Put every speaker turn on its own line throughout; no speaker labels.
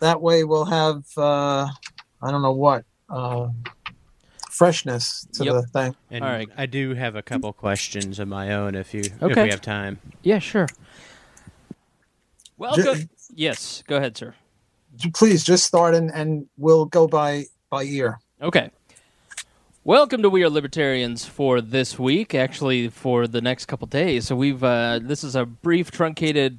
that way we'll have I don't know what freshness to the thing.
And
All right.
I do have a couple questions of my own if we
Okay.
have time.
Yeah, sure. Welcome. Yes, go ahead, sir.
Please just start and we'll go by ear.
Okay. Welcome to We Are Libertarians for this week, actually for the next couple days. So we've this is a brief, truncated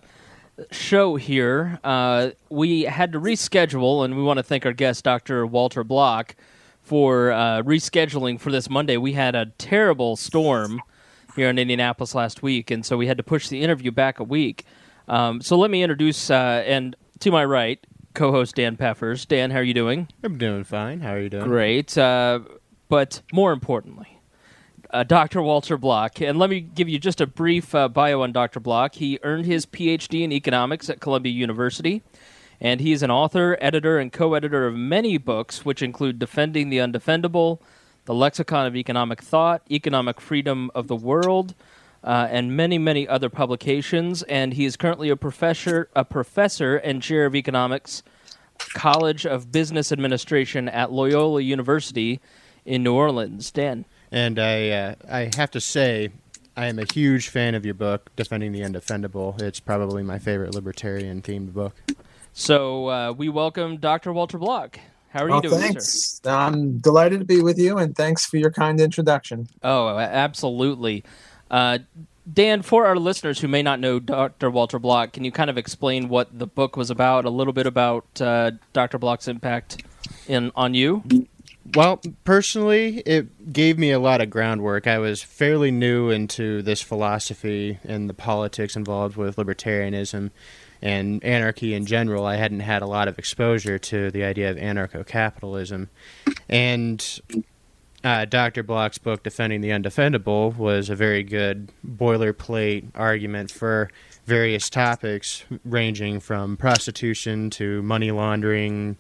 show here. We had to reschedule, and we want to thank our guest, Dr. Walter Block, for rescheduling for this Monday. We had a terrible storm here in Indianapolis last week, and so we had to push the interview back a week. So let me introduce, and to my right, co-host Dan Peffers. Dan, how are you doing?
I'm doing fine. How are you doing?
Great. But more importantly, Dr. Walter Block. And let me give you just a brief bio on Dr. Block. He earned his Ph.D. in economics at Columbia University, and he is an author, editor, and co-editor of many books, which include Defending the Undefendable, The Lexicon of Economic Thought, Economic Freedom of the World, and many, many other publications. And he is currently a professor and chair of economics, College of Business Administration at Loyola University in New Orleans. Dan.
And I have to say, I am a huge fan of your book, Defending the Undefendable. It's probably my favorite libertarian-themed book.
So we welcome Dr. Walter Block. How are you doing,
thanks. Sir? I'm delighted to be with you, and thanks for your kind introduction.
Oh, absolutely. Dan, for our listeners who may not know Dr. Walter Block, can you kind of explain what the book was about, a little bit about Dr. Block's impact on you?
Well, personally, it gave me a lot of groundwork. I was fairly new into this philosophy and the politics involved with libertarianism and anarchy in general. I hadn't had a lot of exposure to the idea of anarcho-capitalism. And Dr. Block's book, Defending the Undefendable, was a very good boilerplate argument for various topics ranging from prostitution to money laundering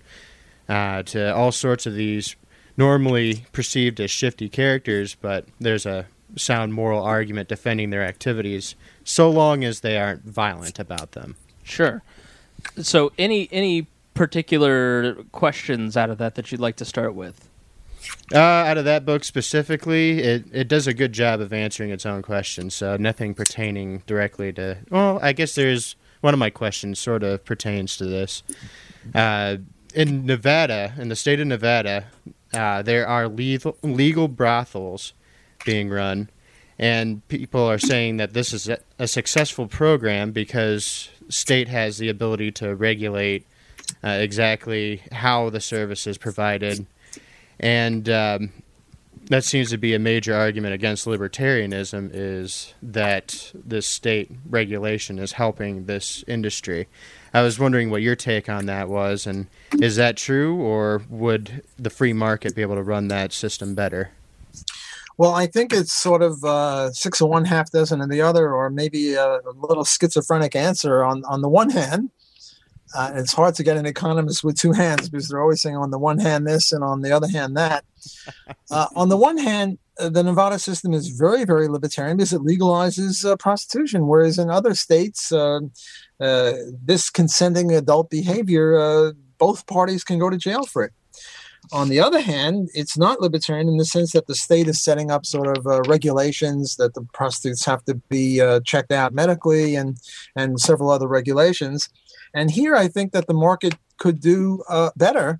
to all sorts of these normally perceived as shifty characters, but there's a sound moral argument defending their activities so long as they aren't violent about them.
Sure. So any particular questions out of that you'd like to start with?
Out of that book specifically, it does a good job of answering its own questions, so nothing pertaining directly to... Well, I guess there's... One of my questions sort of pertains to this. In Nevada, in the state of Nevada, there are legal brothels being run, and people are saying that this is a successful program because state has the ability to regulate exactly how the service is provided. And that seems to be a major argument against libertarianism, is that this state regulation is helping this industry. I was wondering what your take on that was, and is that true, or would the free market be able to run that system better?
Well, I think it's sort of 6 of one, half dozen of the other, or maybe a little schizophrenic answer. On the one hand, it's hard to get an economist with two hands because they're always saying on the one hand this and on the other hand that. On the one hand, the Nevada system is very, very libertarian because it legalizes prostitution, whereas in other states, this consenting adult behavior, both parties can go to jail for it. On the other hand, it's not libertarian in the sense that the state is setting up sort of regulations that the prostitutes have to be checked out medically and several other regulations. And here I think that the market could do better.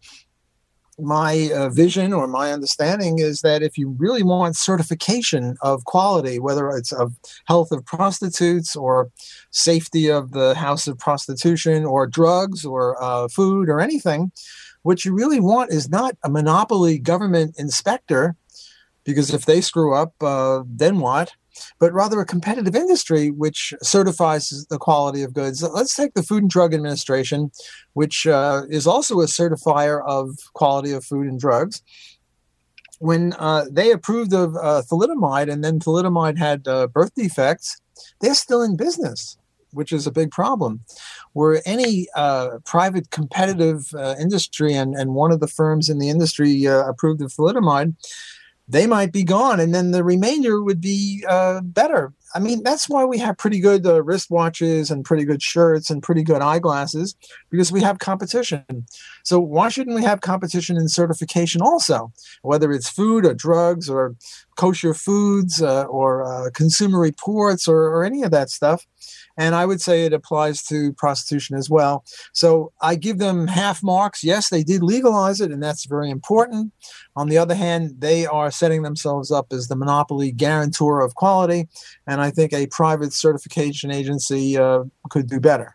My vision or my understanding is that if you really want certification of quality, whether it's of health of prostitutes or safety of the house of prostitution or drugs or food or anything, what you really want is not a monopoly government inspector, because if they screw up, then what? But rather a competitive industry which certifies the quality of goods. Let's take the Food and Drug Administration, which is also a certifier of quality of food and drugs. When they approved of thalidomide, and then thalidomide had birth defects, they're still in business, which is a big problem. Where any private competitive industry, and one of the firms in the industry approved of thalidomide, they might be gone, and then the remainder would be better. I mean, that's why we have pretty good wristwatches and pretty good shirts and pretty good eyeglasses, because we have competition. So why shouldn't we have competition in certification also, whether it's food or drugs or kosher foods or consumer reports or any of that stuff? And I would say it applies to prostitution as well. So I give them half marks. Yes, they did legalize it, and that's very important. On the other hand, they are setting themselves up as the monopoly guarantor of quality, and I think a private certification agency could do better.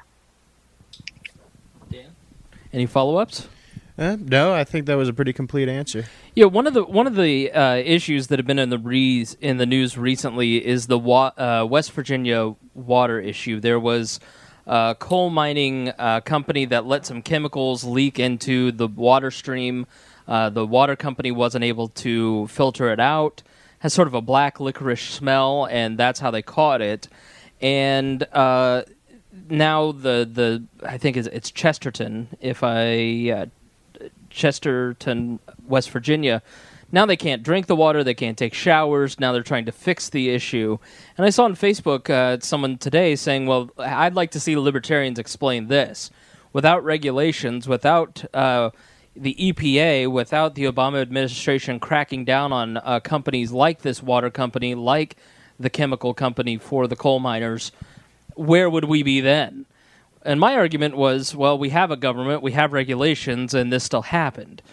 Dan, any follow-ups?
No, I think that was a pretty complete answer.
Yeah, one of the issues that have been in the news recently is the West Virginia water issue. There was a coal mining company that let some chemicals leak into the water stream. The water company wasn't able to filter it out. Has sort of a black licorice smell, and that's how they caught it. And now the I think it's Chesterton, Chesterton, West Virginia. Now they can't drink the water, they can't take showers. Now they're trying to fix the issue. And I saw on Facebook someone today saying, well, I'd like to see the libertarians explain this. Without regulations, without the EPA, without the Obama administration cracking down on companies like this water company, like the chemical company for the coal miners, where would we be then? And my argument was, well, we have a government, we have regulations, and this still happened.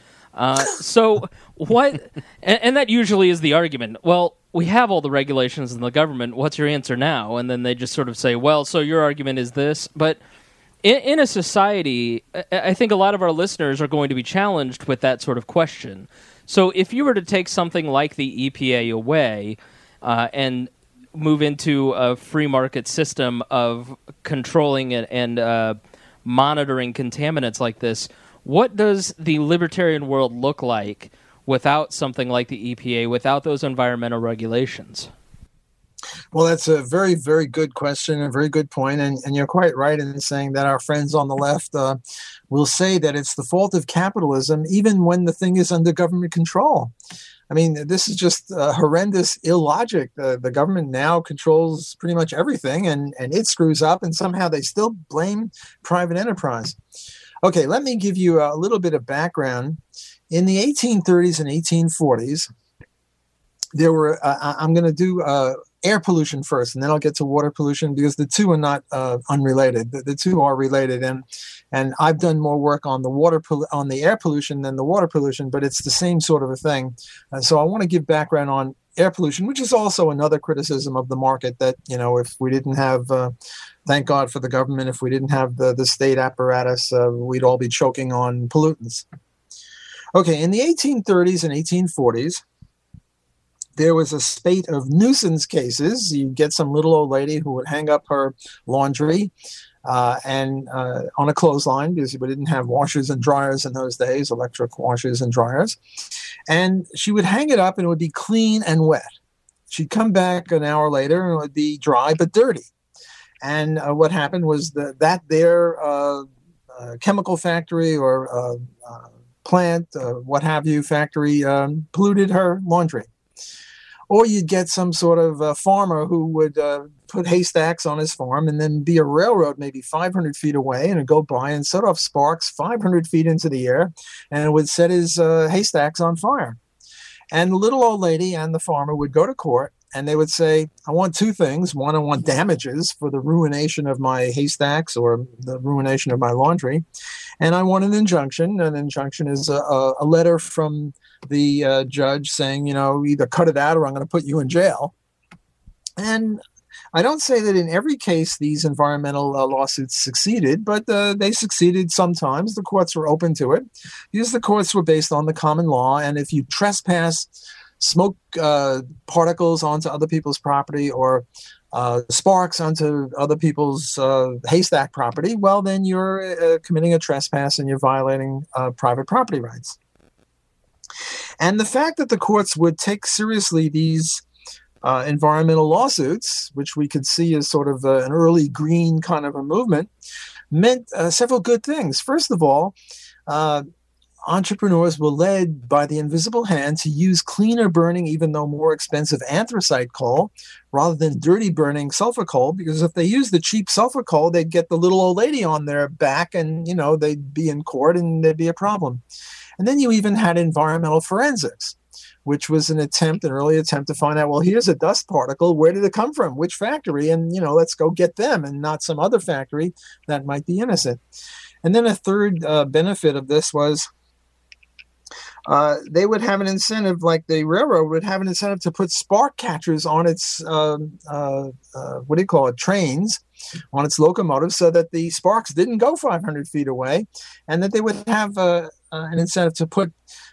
So what? And that usually is the argument. Well, we have all the regulations in the government. What's your answer now? And then they just sort of say, well, so your argument is this. But in a society, I think a lot of our listeners are going to be challenged with that sort of question. So if you were to take something like the EPA away and move into a free market system of controlling and monitoring contaminants like this, what does the libertarian world look like without something like the EPA, without those environmental regulations?
Well, that's a very, very good question, a very good point. And you're quite right in saying that our friends on the left will say that it's the fault of capitalism, even when the thing is under government control. I mean, this is just horrendous illogic. The government now controls pretty much everything, and it screws up, and somehow they still blame private enterprise. Okay, let me give you a little bit of background. In the 1830s and 1840s, there were, I'm going to do air pollution first, and then I'll get to water pollution, because the two are not unrelated. The two are related, and I've done more work on the air pollution than the water pollution, but it's the same sort of a thing. So I want to give background on air pollution, which is also another criticism of the market, that, you know, if we didn't have, thank God for the government, if we didn't have the state apparatus, we'd all be choking on pollutants. Okay, in the 1830s and 1840s, there was a spate of nuisance cases. You get some little old lady who would hang up her laundry and on a clothesline, because we didn't have washers and dryers in those days, electric washers and dryers. And she would hang it up, and it would be clean and wet. She'd come back an hour later, and it would be dry but dirty. And what happened was that their chemical factory or plant, what have you, factory polluted her laundry. Or you'd get some sort of farmer who would put haystacks on his farm, and then be a railroad maybe 500 feet away, and it'd go by and set off sparks 500 feet into the air, and it would set his haystacks on fire. And the little old lady and the farmer would go to court, and they would say, I want two things. One, I want damages for the ruination of my haystacks or the ruination of my laundry. And I want an injunction. An injunction is a letter from the judge saying, you know, either cut it out or I'm going to put you in jail. And I don't say that in every case these environmental lawsuits succeeded, but they succeeded sometimes. The courts were open to it, because the courts were based on the common law. And if you trespass smoke particles onto other people's property, or sparks onto other people's haystack property, well, then you're committing a trespass and you're violating private property rights. And the fact that the courts would take seriously these environmental lawsuits, which we could see as sort of an early green kind of a movement, meant several good things. First of all, entrepreneurs were led by the invisible hand to use cleaner burning, even though more expensive anthracite coal, rather than dirty burning sulfur coal, because if they used the cheap sulfur coal, they'd get the little old lady on their back and, they'd be in court and there'd be a problem. And then you even had environmental forensics, which was an early attempt to find out, well, here's a dust particle. Where did it come from? Which factory? And, let's go get them and not some other factory that might be innocent. And then a third benefit of this was they would have an incentive, like the railroad would have an incentive to put spark catchers on its, trains, on its locomotives, so that the sparks didn't go 500 feet away, and that they would have an incentive to put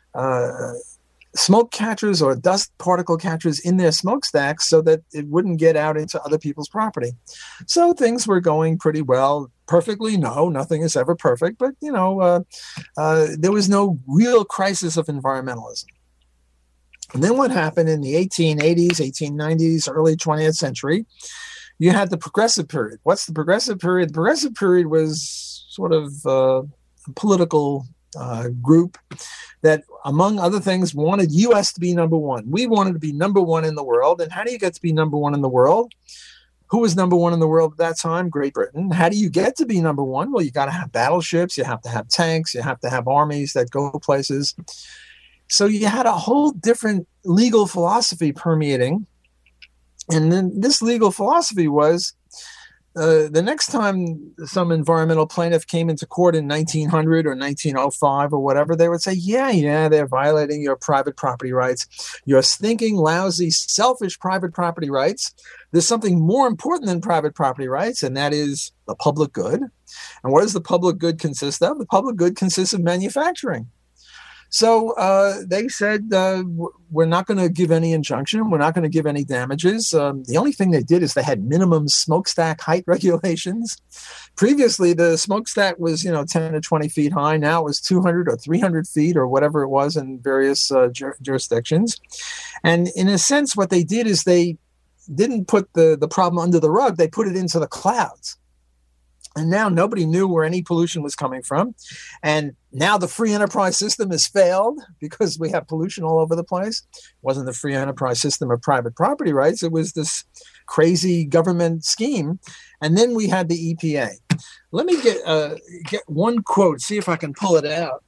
smoke catchers or dust particle catchers in their smokestacks so that it wouldn't get out into other people's property. So things were going pretty well. Perfectly, no, nothing is ever perfect, but there was no real crisis of environmentalism. And then what happened in the 1880s, 1890s, early 20th century, you had the progressive period. What's the progressive period? The progressive period was sort of a political group that, among other things, wanted U.S. to be number one. We wanted to be number one in the world. And how do you get to be number one in the world? Who was number one in the world at that time? Great Britain. How do you get to be number one? Well, you got to have battleships. You have to have tanks. You have to have armies that go places. So you had a whole different legal philosophy permeating. And then this legal philosophy was, the next time some environmental plaintiff came into court in 1900 or 1905 or whatever, they would say, yeah, they're violating your private property rights. Your stinking, lousy, selfish private property rights. There's something more important than private property rights, and that is the public good. And what does the public good consist of? The public good consists of manufacturing. So they said, we're not going to give any injunction. We're not going to give any damages. The only thing they did is they had minimum smokestack height regulations. Previously, the smokestack was, 10 to 20 feet high. Now it was 200 or 300 feet or whatever it was in various jurisdictions. And in a sense, what they did is they didn't put the problem under the rug. They put it into the clouds. And now nobody knew where any pollution was coming from. And now the free enterprise system has failed because we have pollution all over the place. It wasn't the free enterprise system of private property rights. It was this crazy government scheme. And then we had the EPA. Let me get one quote, see if I can pull it out.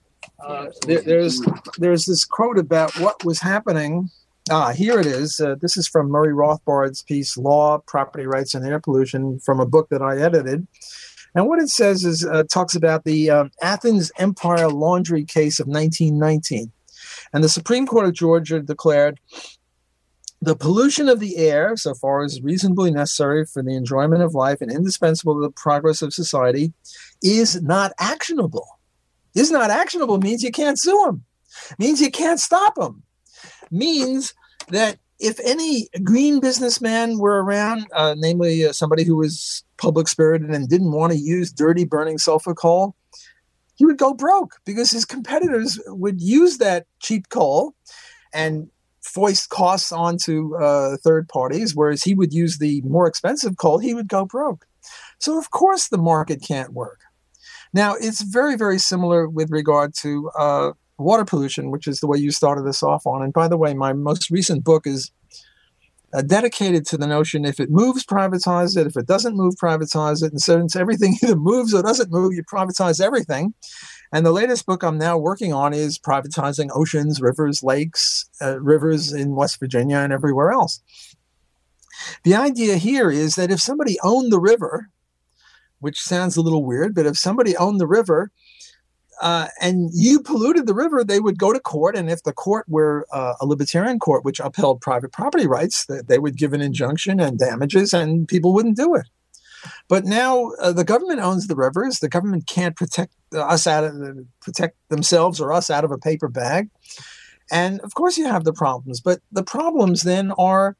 There's this quote about what was happening. Here it is. This is from Murray Rothbard's piece, Law, Property Rights, and Air Pollution, from a book that I edited. And what it says is, talks about the Athens Empire laundry case of 1919. And the Supreme Court of Georgia declared, the pollution of the air, so far as reasonably necessary for the enjoyment of life and indispensable to the progress of society, is not actionable. Is not actionable means you can't sue them. Means you can't stop them. Means that if any green businessman were around, namely somebody who was public-spirited and didn't want to use dirty burning sulfur coal, he would go broke because his competitors would use that cheap coal and foist costs onto third parties, whereas he would use the more expensive coal, he would go broke. So, of course, the market can't work. Now, it's very, very similar with regard to water pollution, which is the way you started this off on. And by the way, my most recent book is dedicated to the notion, if it moves, privatize it. If it doesn't move, privatize it. And since everything either moves or doesn't move, you privatize everything. And the latest book I'm now working on is privatizing oceans, rivers, lakes, rivers in West Virginia and everywhere else. The idea here is that if somebody owned the river, which sounds a little weird, but if somebody owned the river, and you polluted the river, they would go to court. And if the court were a libertarian court, which upheld private property rights, they would give an injunction and damages, and people wouldn't do it. But now the government owns the rivers. The government can't protect themselves or us out of a paper bag. And of course you have the problems. But the problems then are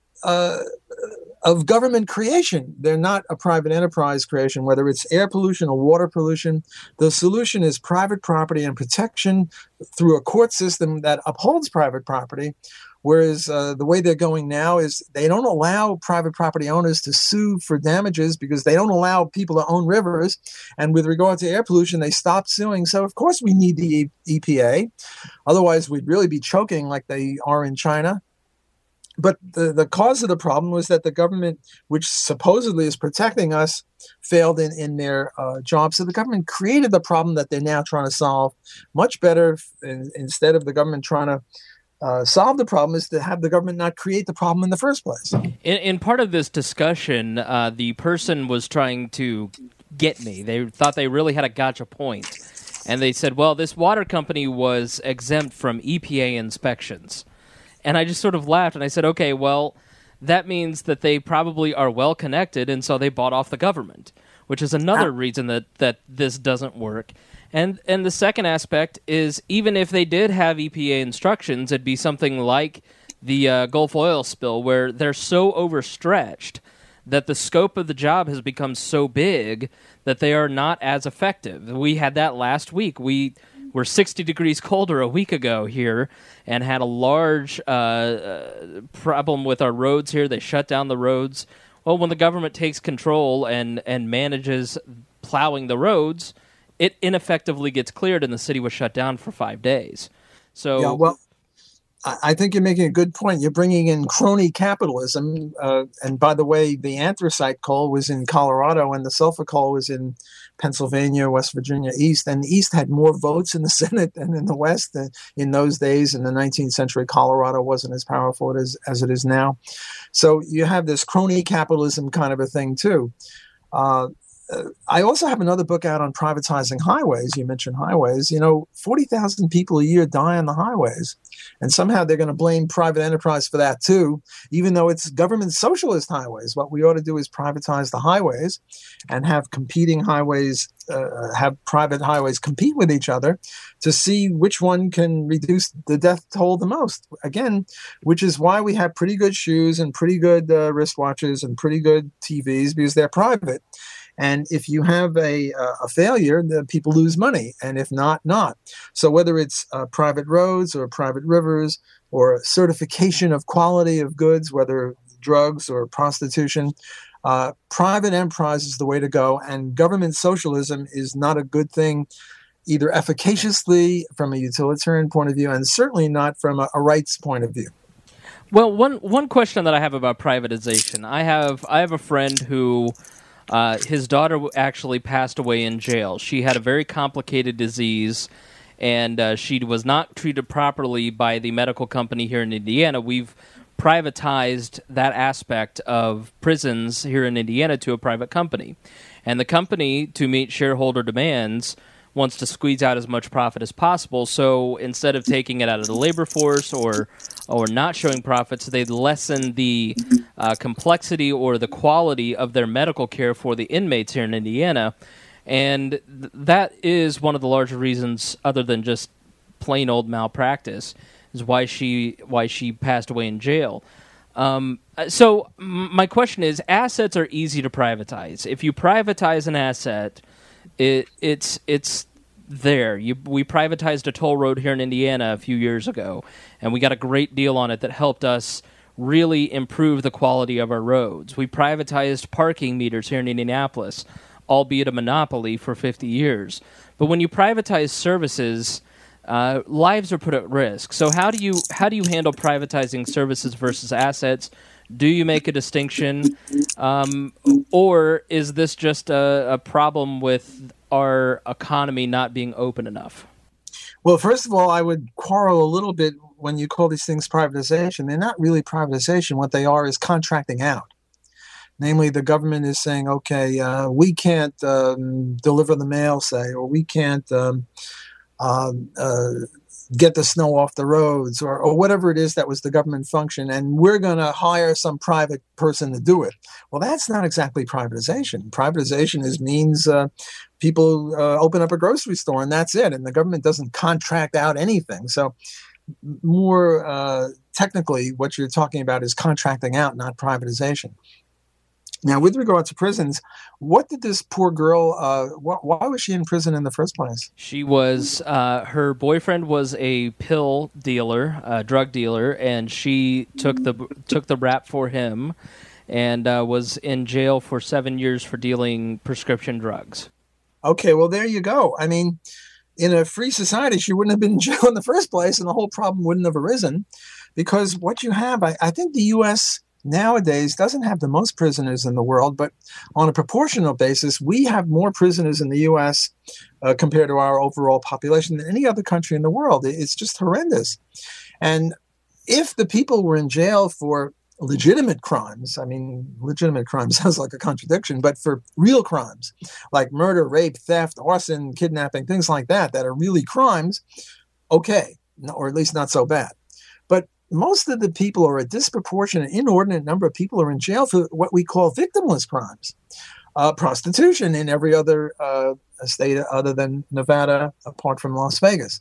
of government creation. They're not a private enterprise creation, whether it's air pollution or water pollution. The solution is private property and protection through a court system that upholds private property, Whereas the way they're going now is they don't allow private property owners to sue for damages because they don't allow people to own rivers. And with regard to air pollution, they stopped suing. So, of course, we need the EPA. Otherwise, we'd really be choking like they are in China. But the cause of the problem was that the government, which supposedly is protecting us, failed in their job. So the government created the problem that they're now trying to solve. Much better, instead of the government trying to solve the problem, is to have the government not create the problem in the first place.
In part of this discussion, the person was trying to get me. They thought they really had a gotcha point. And they said, well, this water company was exempt from EPA inspections. And I just sort of laughed, and I said, okay, well, that means that they probably are well connected, and so they bought off the government, which is another reason that this doesn't work. And the second aspect is, even if they did have EPA instructions, it'd be something like the Gulf oil spill, where they're so overstretched that the scope of the job has become so big that they are not as effective. We had that last week. We were 60 degrees colder a week ago here and had a large problem with our roads here. They shut down the roads. Well, when the government takes control and manages plowing the roads, it ineffectively gets cleared, and the city was shut down for 5 days. So,
yeah, well, I think you're making a good point. You're bringing in crony capitalism. And by the way, the anthracite coal was in Colorado and the sulfur coal was in Pennsylvania, West Virginia, East. And the East had more votes in the Senate than in the West. In those days, in the 19th century, Colorado wasn't as powerful as it is now. So you have this crony capitalism kind of a thing, too. I also have another book out on privatizing highways. You mentioned highways. 40,000 people a year die on the highways. And somehow they're going to blame private enterprise for that too, even though it's government socialist highways. What we ought to do is privatize the highways and have competing highways, have private highways compete with each other to see which one can reduce the death toll the most. Again, which is why we have pretty good shoes and pretty good wristwatches and pretty good TVs, because they're private. And if you have a failure, the people lose money. And if not, not. So whether it's private roads or private rivers or certification of quality of goods, whether drugs or prostitution, private enterprise is the way to go. And government socialism is not a good thing, either efficaciously from a utilitarian point of view and certainly not from a rights point of view.
Well, one question that I have about privatization. I have a friend who... his daughter actually passed away in jail. She had a very complicated disease, and she was not treated properly by the medical company here in Indiana. We've privatized that aspect of prisons here in Indiana to a private company. And the company, to meet shareholder demands, wants to squeeze out as much profit as possible. So instead of taking it out of the labor force or not showing profits, they lessen the complexity or the quality of their medical care for the inmates here in Indiana. And that is one of the larger reasons, other than just plain old malpractice, is why she passed away in jail. So my question is, assets are easy to privatize. If you privatize an asset, it's there. We privatized a toll road here in Indiana a few years ago, and we got a great deal on it that helped us really improve the quality of our roads. We privatized parking meters here in Indianapolis, albeit a monopoly for 50 years. But when you privatize services, lives are put at risk. So how do you handle privatizing services versus assets? Do you make a distinction, or is this just a problem with our economy not being open enough?
Well, first of all, I would quarrel a little bit when you call these things privatization. They're not really privatization. What they are is contracting out. Namely, the government is saying, okay, we can't deliver the mail, say, or we can't get the snow off the roads, or whatever it is that was the government function, and we're going to hire some private person to do it. Well, that's not exactly privatization. Privatization means people open up a grocery store, and that's it, and the government doesn't contract out anything. So more technically, what you're talking about is contracting out, not privatization. Now, with regard to prisons, what did this poor girl, why was she in prison in the first place?
She was, her boyfriend was a pill dealer, a drug dealer, and she took the rap for him, and was in jail for 7 years for dealing prescription drugs.
Okay, well, there you go. I mean, in a free society, she wouldn't have been in jail in the first place, and the whole problem wouldn't have arisen. Because what you have, I think the U.S. nowadays doesn't have the most prisoners in the world, but on a proportional basis, we have more prisoners in the U.S. Compared to our overall population than any other country in the world. It's just horrendous. And if the people were in jail for legitimate crimes, I mean, legitimate crimes sounds like a contradiction, but for real crimes like murder, rape, theft, arson, kidnapping, things like that are really crimes, okay, or at least not so bad. But most of the people, or a disproportionate, inordinate number of people, are in jail for what we call victimless crimes. Prostitution in every other state other than Nevada, apart from Las Vegas.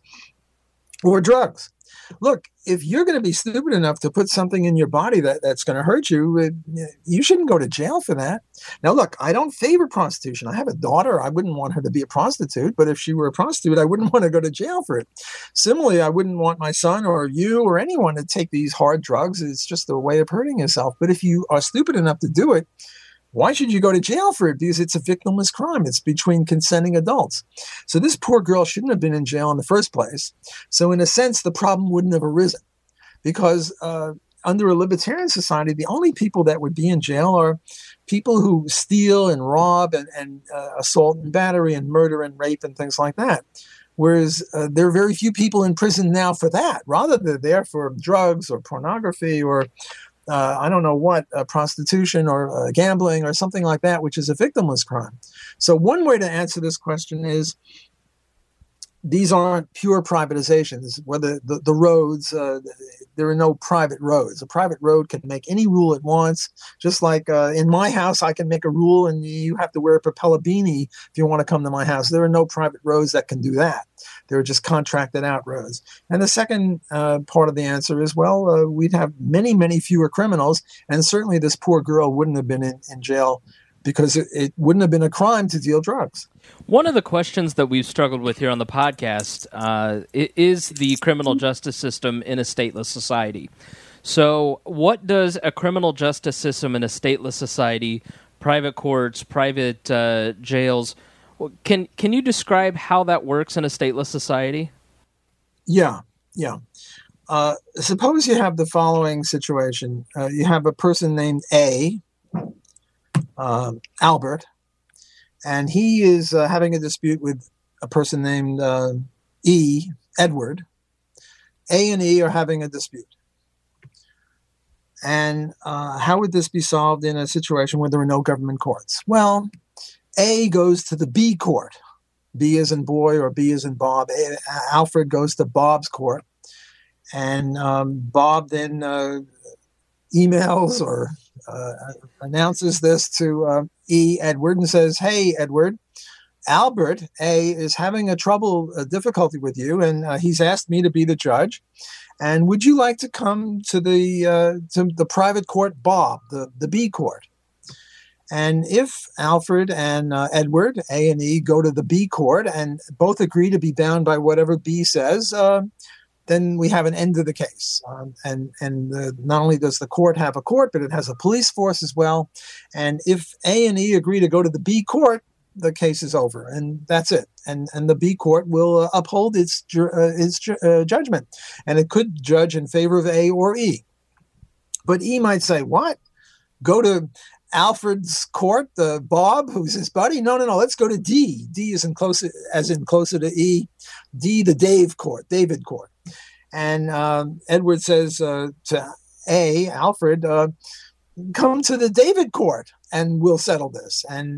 Or drugs. Look, if you're going to be stupid enough to put something in your body that's going to hurt you, you shouldn't go to jail for that. Now, look, I don't favor prostitution. I have a daughter. I wouldn't want her to be a prostitute. But if she were a prostitute, I wouldn't want to go to jail for it. Similarly, I wouldn't want my son or you or anyone to take these hard drugs. It's just a way of hurting yourself. But if you are stupid enough to do it, why should you go to jail for it? Because it's a victimless crime. It's between consenting adults. So this poor girl shouldn't have been in jail in the first place. So in a sense, the problem wouldn't have arisen. Because under a libertarian society, the only people that would be in jail are people who steal and rob and assault and battery and murder and rape and things like that. Whereas there are very few people in prison now for that. Rather, they're there for drugs or pornography or I don't know what, prostitution or gambling or something like that, which is a victimless crime. So one way to answer this question is these aren't pure privatizations. Whether the roads, there are no private roads. A private road can make any rule it wants. Just like in my house, I can make a rule and you have to wear a propeller beanie if you want to come to my house. There are no private roads that can do that. They're just contracted out roads. And the second part of the answer is, well, we'd have many, many fewer criminals. And certainly this poor girl wouldn't have been in jail because it wouldn't have been a crime to deal drugs.
One of the questions that we've struggled with here on the podcast is the criminal justice system in a stateless society. So what does a criminal justice system in a stateless society, private courts, private jails, can you describe how that works in a stateless society?
Yeah. Suppose you have the following situation. You have a person named A, Albert, and he is having a dispute with a person named E, Edward. A and E are having a dispute. And how would this be solved in a situation where there are no government courts? Well, A goes to the B court. B as in boy or B as in Bob. Alfred goes to Bob's court. And Bob then emails or announces this to E, Edward, and says, hey, Edward, Albert, A, is having a difficulty with you, and he's asked me to be the judge. And would you like to come to the private court, Bob, the B court? And if Alfred and Edward, A and E, go to the B court and both agree to be bound by whatever B says, then we have an end to the case. And not only does the court have a court, but it has a police force as well. And if A and E agree to go to the B court, the case is over, and that's it. And the B court will uphold its judgment, and it could judge in favor of A or E. But E might say, "What? Go to Alfred's court, Bob, who's his buddy? No. Let's go to D. D is closer to E. D, the David court." And Edward says to A, Alfred, "Come to the David court, and we'll settle this." And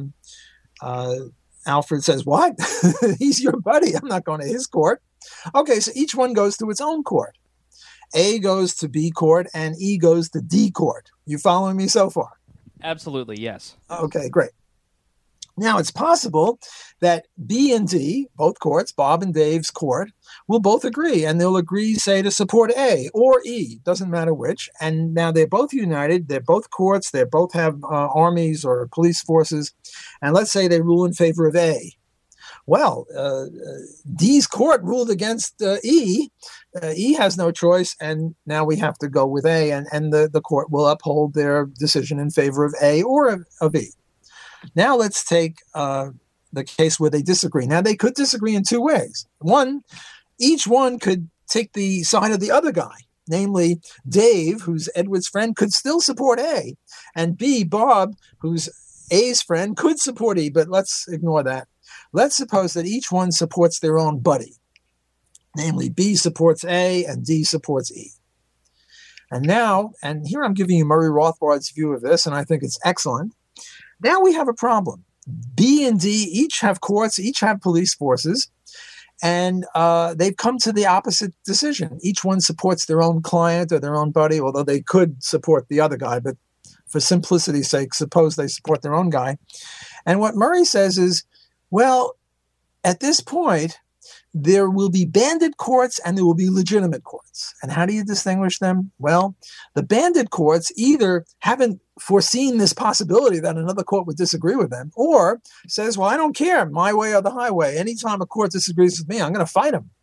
Alfred says, "What? He's your buddy. I'm not going to his court." Okay, so each one goes to its own court. A goes to B court, and E goes to D court. You following me so far?
Absolutely, yes.
Okay, great. Now, it's possible that B and D, both courts, Bob and Dave's court, will both agree, and they'll agree, say, to support A or E, doesn't matter which. And now they're both united, they're both courts, they both have armies or police forces, and let's say they rule in favor of A. Well, D's court ruled against E. E has no choice, and now we have to go with A, and the court will uphold their decision in favor of A or of E. Now let's take the case where they disagree. Now, they could disagree in two ways. One, each one could take the side of the other guy. Namely, Dave, who's Edward's friend, could still support A. And B, Bob, who's A's friend, could support E. But let's ignore that. Let's suppose that each one supports their own buddy. Namely, B supports A and D supports E. And now, and here I'm giving you Murray Rothbard's view of this, and I think it's excellent. Now we have a problem. B and D each have courts, each have police forces, and they've come to the opposite decision. Each one supports their own client or their own buddy, although they could support the other guy, but for simplicity's sake, suppose they support their own guy. And what Murray says is, well, at this point, there will be bandit courts and there will be legitimate courts. And how do you distinguish them? Well, the bandit courts either haven't foreseen this possibility that another court would disagree with them, or says, well, I don't care, my way or the highway. Anytime a court disagrees with me, I'm going to fight them.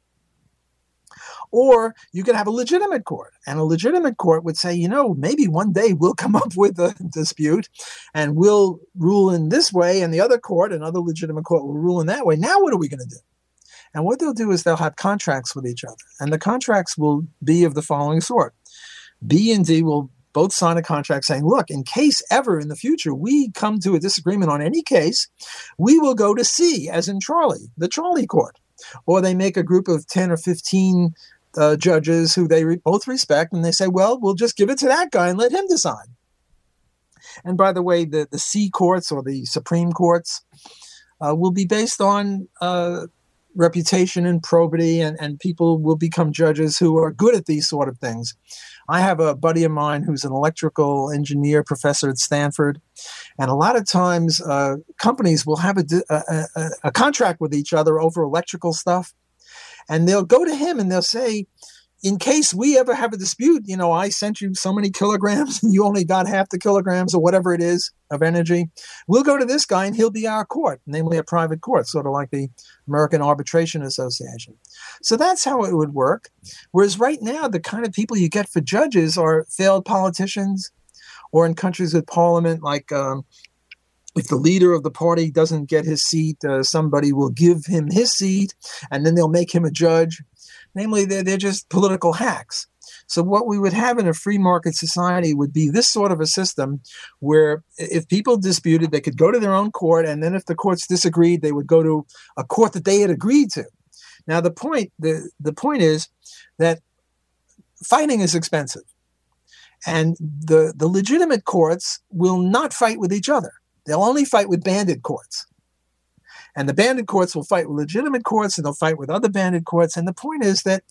Or you could have a legitimate court, and a legitimate court would say, maybe one day we'll come up with a dispute and we'll rule in this way, and the other court, another legitimate court, will rule in that way. Now what are we going to do? And what they'll do is they'll have contracts with each other. And the contracts will be of the following sort. B and D will both sign a contract saying, look, in case ever in the future we come to a disagreement on any case, we will go to C, as in Charlie, the Charlie court. Or they make a group of 10 or 15 judges who they both respect, and they say, well, we'll just give it to that guy and let him decide. And by the way, the C courts or the Supreme Courts will be based on reputation and probity, and people will become judges who are good at these sort of things. I have a buddy of mine who's an electrical engineer professor at Stanford, and a lot of times companies will have a contract with each other over electrical stuff, and they'll go to him and they'll say, in case we ever have a dispute, I sent you so many kilograms and you only got half the kilograms or whatever it is of energy. We'll go to this guy and he'll be our court, namely a private court, sort of like the American Arbitration Association. So that's how it would work. Whereas right now, the kind of people you get for judges are failed politicians, or in countries with parliament, like if the leader of the party doesn't get his seat, somebody will give him his seat and then they'll make him a judge. Namely, they're just political hacks. So what we would have in a free market society would be this sort of a system where if people disputed, they could go to their own court, and then if the courts disagreed, they would go to a court that they had agreed to. Now, the point is that fighting is expensive, and the legitimate courts will not fight with each other. They'll only fight with bandit courts. And the bandit courts will fight with legitimate courts, and they'll fight with other bandit courts. And the point is that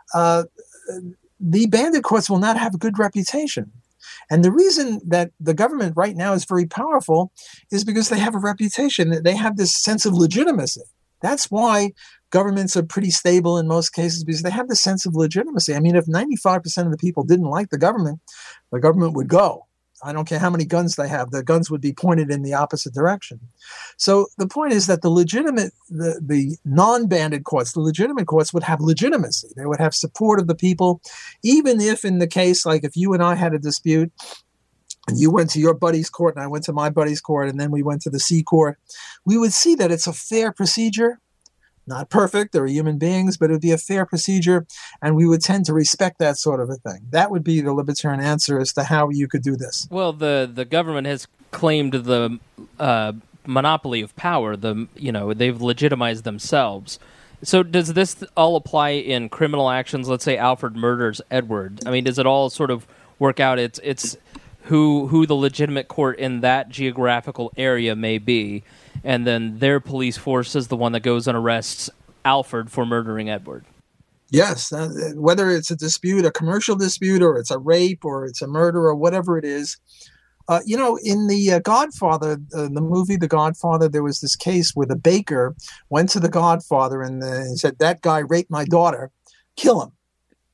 the bandit courts will not have a good reputation. And the reason that the government right now is very powerful is because they have a reputation. They have this sense of legitimacy. That's why governments are pretty stable in most cases, because they have this sense of legitimacy. I mean, if 95% of the people didn't like the government would go. I don't care how many guns they have. The guns would be pointed in the opposite direction. So the point is that the non-banded courts, the legitimate courts, would have legitimacy. They would have support of the people, even if in the case, like if you and I had a dispute, and you went to your buddy's court and I went to my buddy's court, and then we went to the C court, we would see that it's a fair procedure. Not perfect, they're human beings, but it would be a fair procedure, and we would tend to respect that sort of a thing. That would be the libertarian answer as to how you could do this.
Well, the government has claimed the monopoly of power. They've legitimized themselves. So does this all apply in criminal actions? Let's say Alfred murders Edward. I mean, does it all sort of work out? It's who the legitimate court in that geographical area may be, and then their police force is the one that goes and arrests Alfred for murdering Edward.
Yes, whether it's a dispute, a commercial dispute, or it's a rape, or it's a murder, or whatever it is, In the Godfather, the movie The Godfather, there was this case where the baker went to the Godfather and said, "That guy raped my daughter, kill him."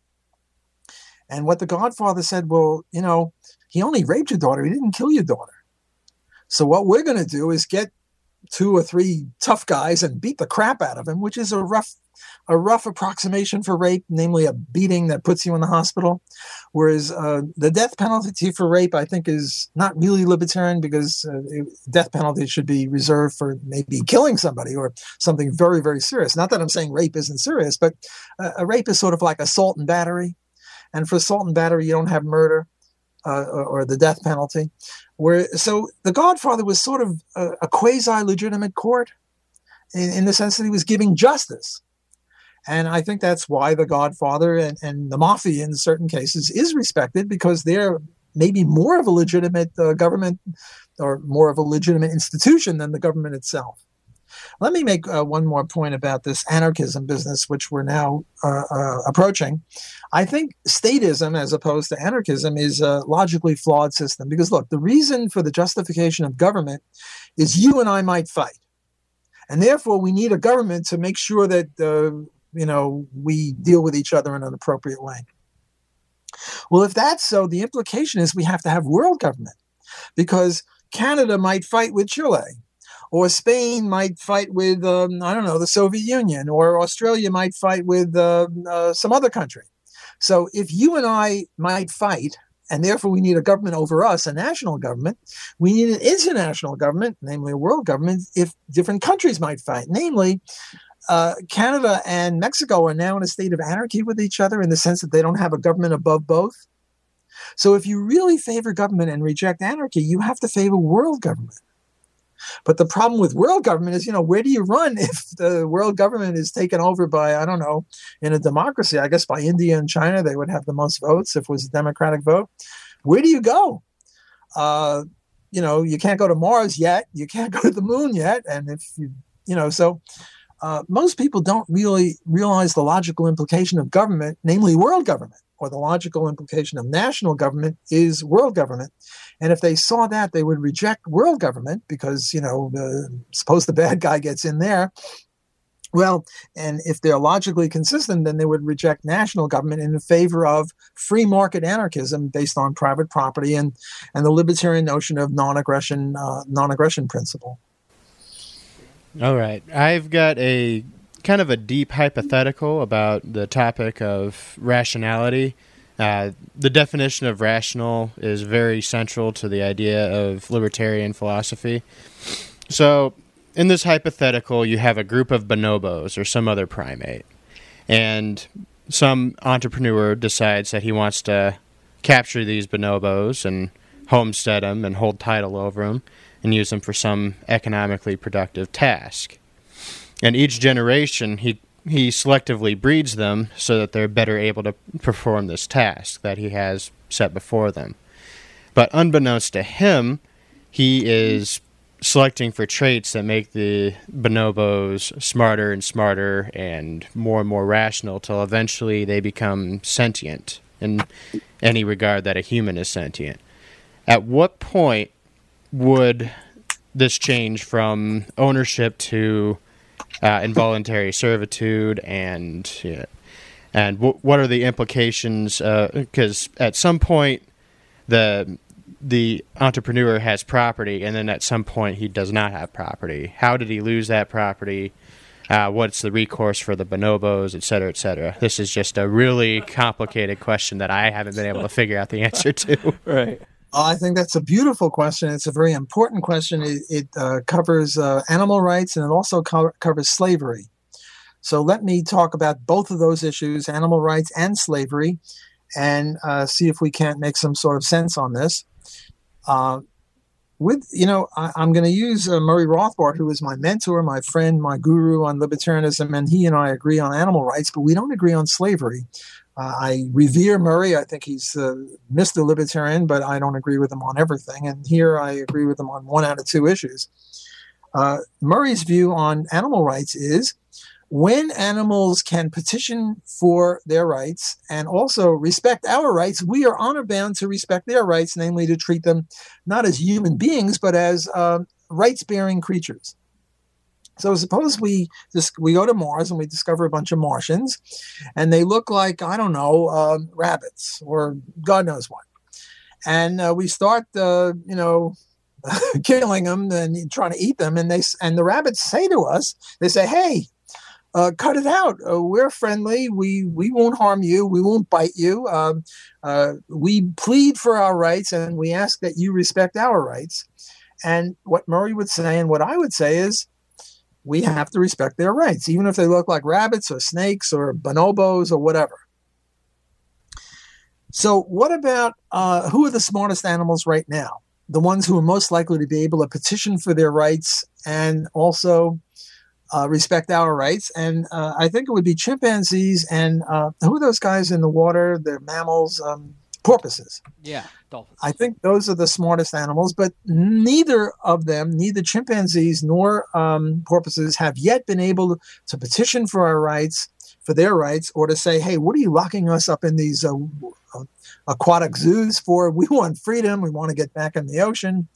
And what the Godfather said, "Well, he only raped your daughter. He didn't kill your daughter. So what we're going to do is get 2 or 3 tough guys and beat the crap out of him," which is a rough approximation for rape, namely a beating that puts you in the hospital. Whereas the death penalty for rape, I think, is not really libertarian, because death penalty should be reserved for maybe killing somebody or something very, very serious. Not that I'm saying rape isn't serious, but a rape is sort of like assault and battery. And for assault and battery, you don't have murder or the death penalty. So The Godfather was sort of a quasi-legitimate court in the sense that he was giving justice. And I think that's why The Godfather and the Mafia in certain cases is respected, because they're maybe more of a legitimate government or more of a legitimate institution than the government itself. Let me make one more point about this anarchism business, which we're now approaching. I think statism, as opposed to anarchism, is a logically flawed system. Because, look, the reason for the justification of government is you and I might fight. And therefore, we need a government to make sure that we deal with each other in an appropriate way. Well, if that's so, the implication is we have to have world government, because Canada might fight with Chile, or Spain might fight with, the Soviet Union, or Australia might fight with some other country. So if you and I might fight, and therefore we need a government over us, a national government, we need an international government, namely a world government, if different countries might fight. Namely, Canada and Mexico are now in a state of anarchy with each other, in the sense that they don't have a government above both. So if you really favor government and reject anarchy, you have to favor world government. But the problem with world government is, where do you run if the world government is taken over by, I don't know, in a democracy, I guess by India and China, they would have the most votes if it was a democratic vote. Where do you go? You can't go to Mars yet. You can't go to the moon yet. And if most people don't really realize the logical implication of government, namely world government, or the logical implication of national government is world government. And if they saw that, they would reject world government because, suppose the bad guy gets in there. Well, and if they're logically consistent, then they would reject national government in favor of free market anarchism based on private property and the libertarian notion of non-aggression principle.
All right. I've got a kind of a deep hypothetical about the topic of rationality. The definition of rational is very central to the idea of libertarian philosophy. So, in this hypothetical, you have a group of bonobos or some other primate, and some entrepreneur decides that he wants to capture these bonobos and homestead them and hold title over them and use them for some economically productive task. And each generation, he selectively breeds them so that they're better able to perform this task that he has set before them. But unbeknownst to him, he is selecting for traits that make the bonobos smarter and smarter and more rational till eventually they become sentient in any regard that a human is sentient. At what point would this change from ownership to involuntary servitude, and what are the implications? Because at some point, the entrepreneur has property, and then at some point he does not have property. How did he lose that property? What's the recourse for the bonobos, et cetera, et cetera? This is just a really complicated question that I haven't been able to figure out the answer to.
Right.
I think that's a beautiful question. It's a very important question. It covers animal rights, and it also covers slavery. So let me talk about both of those issues, animal rights and slavery, and see if we can't make some sort of sense on this. I'm going to use Murray Rothbard, who is my mentor, my friend, my guru on libertarianism, and he and I agree on animal rights, but we don't agree on slavery. I revere Murray. I think he's Mr. Libertarian, but I don't agree with him on everything. And here I agree with him on 1 out of 2 issues. Murray's view on animal rights is when animals can petition for their rights and also respect our rights, we are honor bound to respect their rights, namely to treat them not as human beings, but as rights-bearing creatures. So suppose we go to Mars and we discover a bunch of Martians, and they look like, I don't know, rabbits or God knows what. And we start, killing them and trying to eat them. And the rabbits say to us, they say, hey, cut it out. We're friendly. We won't harm you. We won't bite you. We plead for our rights, and we ask that you respect our rights. And what Murray would say and what I would say is, we have to respect their rights, even if they look like rabbits or snakes or bonobos or whatever. So what about who are the smartest animals right now? The ones who are most likely to be able to petition for their rights and also respect our rights. And I think it would be chimpanzees and who are those guys in the water? They're mammals, porpoises.
Yeah, dolphins.
I think those are the smartest animals, but neither of them, neither chimpanzees nor porpoises have yet been able to petition for our rights, for their rights, or to say, hey, what are you locking us up in these aquatic zoos for? We want freedom. We want to get back in the ocean.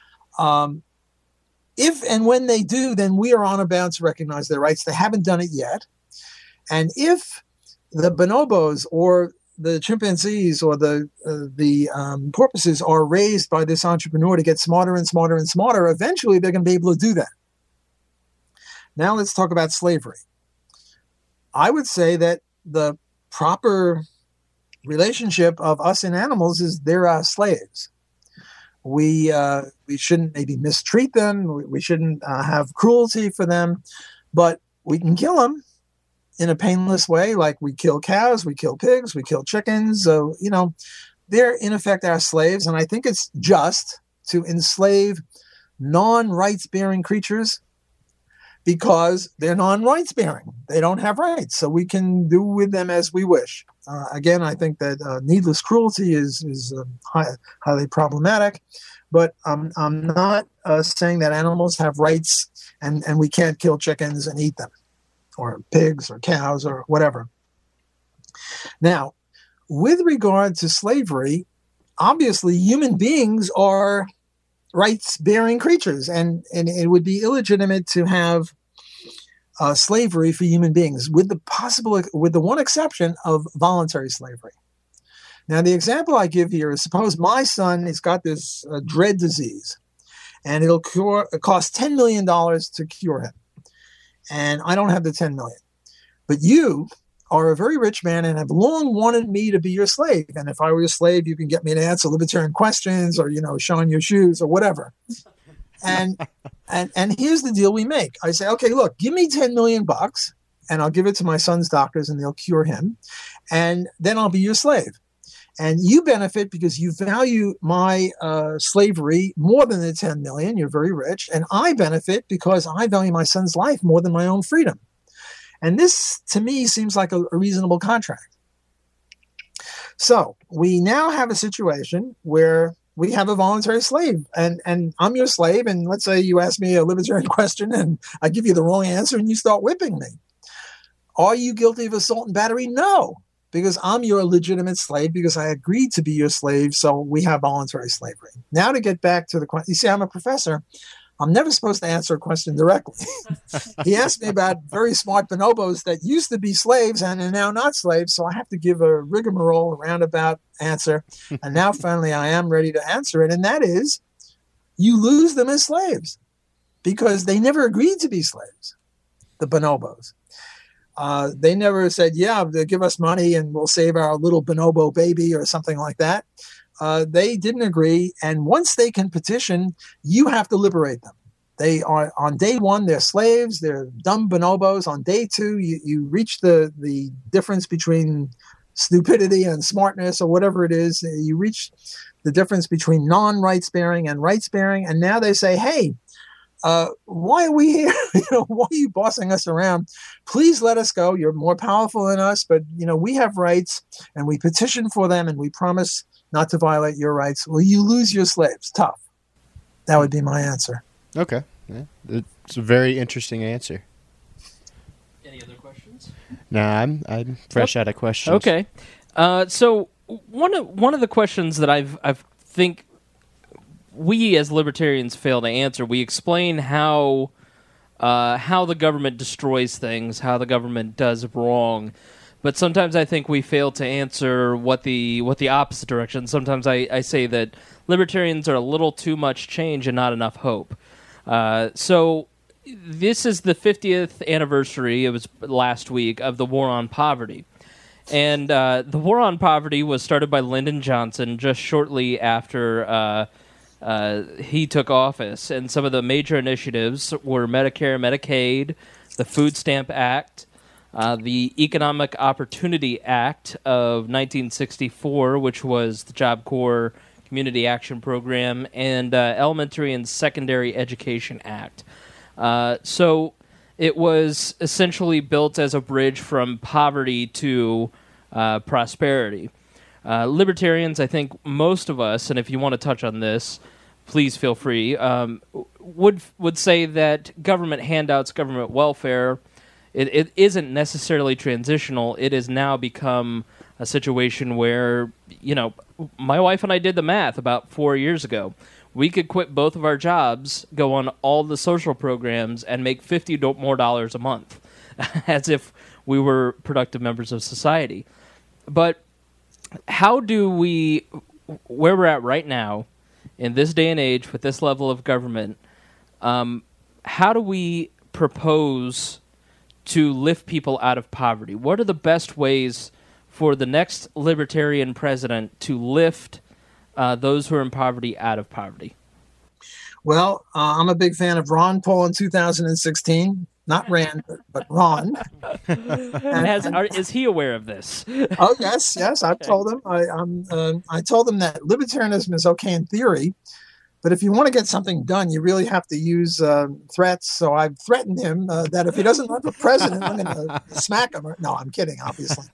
If and when they do, then we are honor bound to recognize their rights. They haven't done it yet. And if the bonobos or the chimpanzees or the porpoises are raised by this entrepreneur to get smarter and smarter and smarter, eventually they're going to be able to do that. Now let's talk about slavery. I would say that the proper relationship of us and animals is they're our slaves. We shouldn't maybe mistreat them. We shouldn't have cruelty for them, but we can kill them in a painless way, like we kill cows, we kill pigs, we kill chickens. So, they're in effect our slaves. And I think it's just to enslave non-rights bearing creatures because they're non-rights bearing. They don't have rights. So we can do with them as we wish. Again, I think that needless cruelty is highly problematic, but I'm not saying that animals have rights and we can't kill chickens and eat them, or pigs or cows or whatever. Now, with regard to slavery, obviously human beings are rights-bearing creatures, and it would be illegitimate to have slavery for human beings, with the one exception of voluntary slavery. Now, the example I give here is, suppose my son has got this dread disease, and it cost $10 million to cure him. And I don't have the 10 million. But you are a very rich man and have long wanted me to be your slave. And if I were your slave, you can get me to answer libertarian questions or, shine your shoes or whatever. And here's the deal we make. I say, okay, look, give me 10 million bucks and I'll give it to my son's doctors and they'll cure him. And then I'll be your slave. And you benefit because you value my slavery more than the 10 million. You're very rich. And I benefit because I value my son's life more than my own freedom. And this, to me, seems like a reasonable contract. So we now have a situation where we have a voluntary slave. And I'm your slave. And let's say you ask me a libertarian question and I give you the wrong answer and you start whipping me. Are you guilty of assault and battery? No. Because I'm your legitimate slave, because I agreed to be your slave, so we have voluntary slavery. Now to get back to the question, you see, I'm a professor. I'm never supposed to answer a question directly. He asked me about very smart bonobos that used to be slaves and are now not slaves, so I have to give a rigmarole, a roundabout answer. And now finally I am ready to answer it, and that is, you lose them as slaves because they never agreed to be slaves, the bonobos. They never said, yeah, give us money and we'll save our little bonobo baby or something like that. They didn't agree. And once they can petition, you have to liberate them. They are, on day one, they're slaves. They're dumb bonobos. On day two, you reach the difference between stupidity and smartness or whatever it is. You reach the difference between non-rights bearing and rights bearing. And now they say, hey, why are we here? Why are you bossing us around? Please let us go. You're more powerful than us, but we have rights and we petition for them and we promise not to violate your rights. Well, you lose your slaves. Tough. That would be my answer.
Okay. Yeah. It's a very interesting answer.
Any other
Nah, I'm fresh out of questions.
Okay. So one of the questions that I think we as libertarians fail to answer, we explain how the government destroys things, how the government does wrong. But sometimes I think we fail to answer what the opposite direction. Sometimes I say that libertarians are a little too much change and not enough hope. So this is the 50th anniversary, it was last week, of the War on Poverty. And the War on Poverty was started by Lyndon Johnson just shortly after he took office. And some of the major initiatives were Medicare, Medicaid, the Food Stamp Act, the Economic Opportunity Act of 1964, which was the Job Corps Community Action Program, and Elementary and Secondary Education Act. So it was essentially built as a bridge from poverty to prosperity. Libertarians, I think most of us, and if you want to touch on this, please feel free, would say that government handouts, government welfare, it isn't necessarily transitional. It has now become a situation where, my wife and I did the math about 4 years ago. We could quit both of our jobs, go on all the social programs, and make $50 more a month, as if we were productive members of society. But how do we, where we're at right now, in this day and age, with this level of government, how do we propose to lift people out of poverty? What are the best ways for the next libertarian president to lift those who are in poverty out of poverty?
Well, I'm a big fan of Ron Paul in 2016. Not Rand, but Ron.
Is he aware of this?
Oh, yes. I've told him. I told him that libertarianism is okay in theory, but if you want to get something done, you really have to use threats. So I've threatened him that if he doesn't run for president, I'm going to smack him. No, I'm kidding, obviously.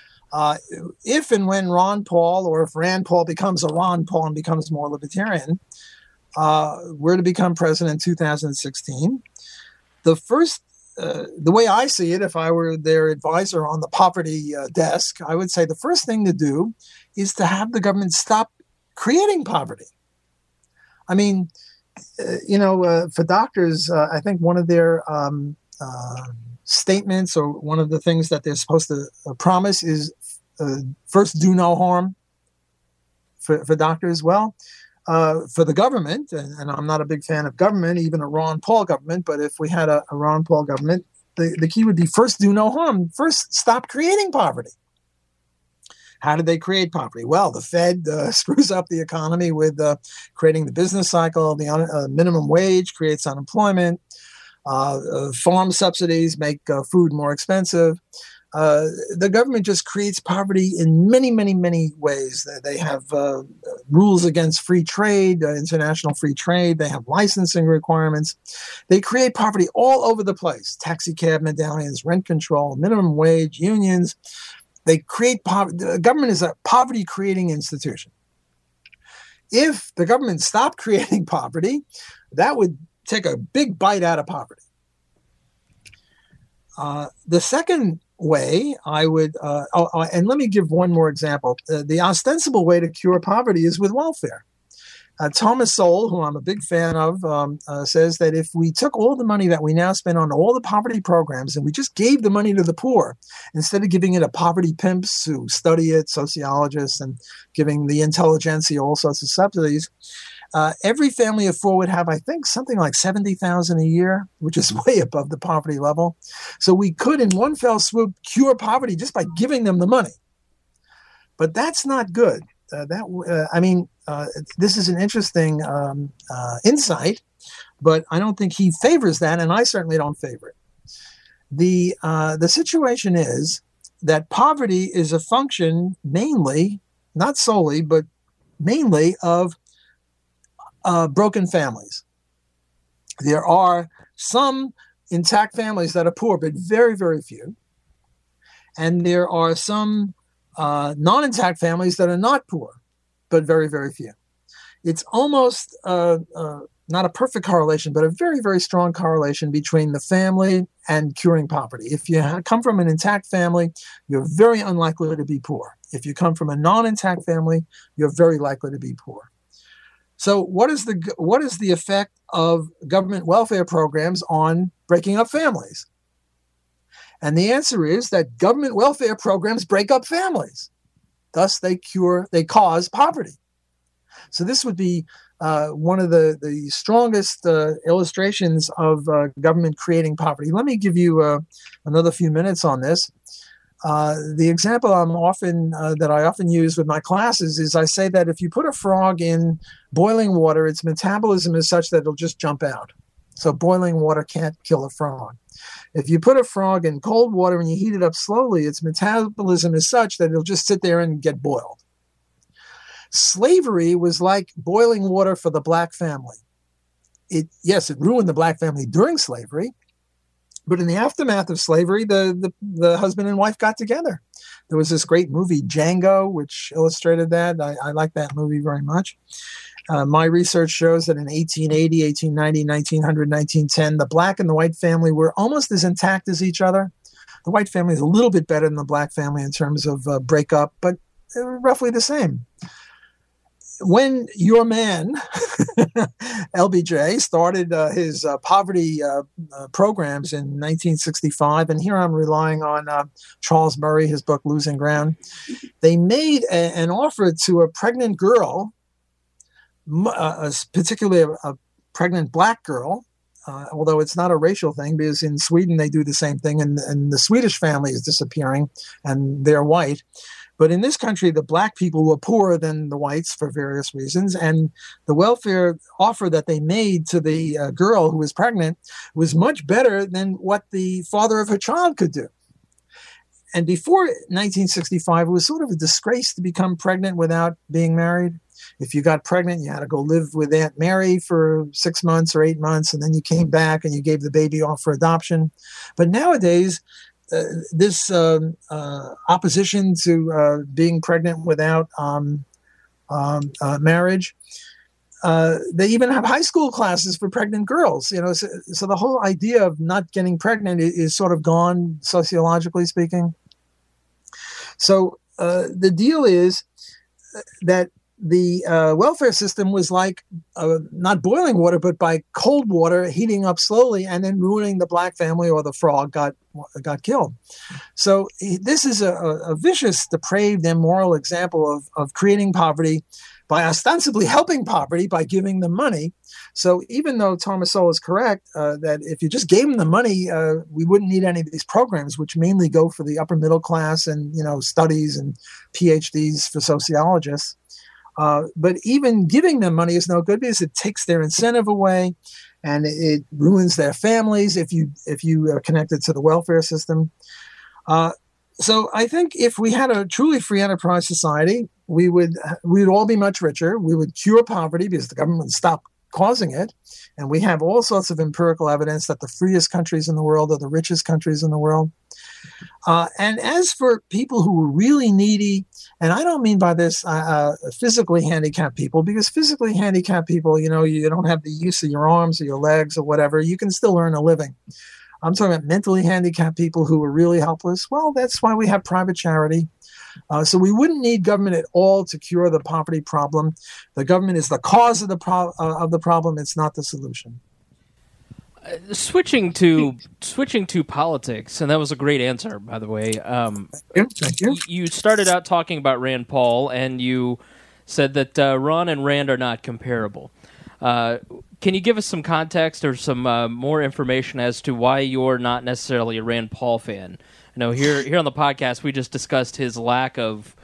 If and when Ron Paul, or if Rand Paul becomes a Ron Paul and becomes more libertarian, we're to become president in 2016. The first, the way I see it, if I were their advisor on the poverty desk, I would say the first thing to do is to have the government stop creating poverty. I mean, for doctors, I think one of their statements, or one of the things that they're supposed to promise, is first, do no harm for doctors. Well, for the government, and I'm not a big fan of government, even a Ron Paul government, but if we had a Ron Paul government, the key would be first, do no harm. First, stop creating poverty. How did they create poverty? Well, the Fed screws up the economy with creating the business cycle. The minimum wage creates unemployment. Farm subsidies make food more expensive. The government just creates poverty in many, many, many ways. They have rules against free trade, international free trade. They have licensing requirements. They create poverty all over the place. Taxi cab medallions, rent control, minimum wage, unions. They create poverty. The government is a poverty-creating institution. If the government stopped creating poverty, that would take a big bite out of poverty. The second way I would, and let me give one more example. The ostensible way to cure poverty is with welfare. Thomas Sowell, who I'm a big fan of, says that if we took all the money that we now spend on all the poverty programs and we just gave the money to the poor, instead of giving it to poverty pimps who study it, sociologists, and giving the intelligentsia all sorts of subsidies, every family of four would have, I think, something like $70,000 a year, which is way above the poverty level. So we could, in one fell swoop, cure poverty just by giving them the money. But that's not good. This is an interesting insight, but I don't think he favors that, and I certainly don't favor it. The situation is that poverty is a function mainly, not solely, but mainly of broken families. There are some intact families that are poor, but very, very few. And there are some non-intact families that are not poor, but very, very few. It's almost not not a perfect correlation, but a very, very strong correlation between the family and curing poverty. If you come from an intact family, you're very unlikely to be poor. If you come from a non-intact family, you're very likely to be poor. So what is the effect of government welfare programs on breaking up families? And the answer is that government welfare programs break up families. Thus, they cause poverty. So this would be one of the strongest illustrations of government creating poverty. Let me give you another few minutes on this. The example that I often use with my classes is I say that if you put a frog in boiling water, its metabolism is such that it'll just jump out. So boiling water can't kill a frog. If you put a frog in cold water and you heat it up slowly, its metabolism is such that it'll just sit there and get boiled. Slavery was like boiling water for the black family. It ruined the black family during slavery, but in the aftermath of slavery, the husband and wife got together. There was this great movie, Django, which illustrated that. I like that movie very much. My research shows that in 1880, 1890, 1900, 1910, the black and the white family were almost as intact as each other. The white family is a little bit better than the black family in terms of breakup, but they were roughly the same. When your man, LBJ, started his poverty programs in 1965, and here I'm relying on Charles Murray, his book Losing Ground, they made an offer to a pregnant girl, particularly a pregnant black girl, although it's not a racial thing, because in Sweden they do the same thing, and the Swedish family is disappearing, and they're white. But in this country, the black people were poorer than the whites for various reasons. And the welfare offer that they made to the girl who was pregnant was much better than what the father of her child could do. And before 1965, it was sort of a disgrace to become pregnant without being married. If you got pregnant, you had to go live with Aunt Mary for 6 months or 8 months, and then you came back and you gave the baby off for adoption. But nowadays, this opposition to being pregnant without marriage, they even have high school classes for pregnant girls. So the whole idea of not getting pregnant is sort of gone, sociologically speaking. So the deal is that the welfare system was like not boiling water, but by cold water heating up slowly and then ruining the black family, or the frog got killed. So this is a vicious, depraved, immoral example of creating poverty by ostensibly helping poverty by giving them money. So even though Tomasola is correct that if you just gave them the money, we wouldn't need any of these programs, which mainly go for the upper middle class and studies and PhDs for sociologists. But even giving them money is no good because it takes their incentive away, and it ruins their families if you are connected to the welfare system. So I think if we had a truly free enterprise society, we would all be much richer. We would cure poverty because the government would stop causing it. And we have all sorts of empirical evidence that the freest countries in the world are the richest countries in the world. And as for people who are really needy, and I don't mean by this physically handicapped people, because physically handicapped people, you don't have the use of your arms or your legs or whatever, you can still earn a living. I'm talking about mentally handicapped people who are really helpless. Well, that's why we have private charity. So we wouldn't need government at all to cure the poverty problem. The government is the cause of the problem. It's not the solution.
Switching to politics, and that was a great answer, by the way.
Thank you.
You started out talking about Rand Paul, and you said that Ron and Rand are not comparable. Can you give us some context or some more information as to why you're not necessarily a Rand Paul fan? I know here on the podcast we just discussed his lack of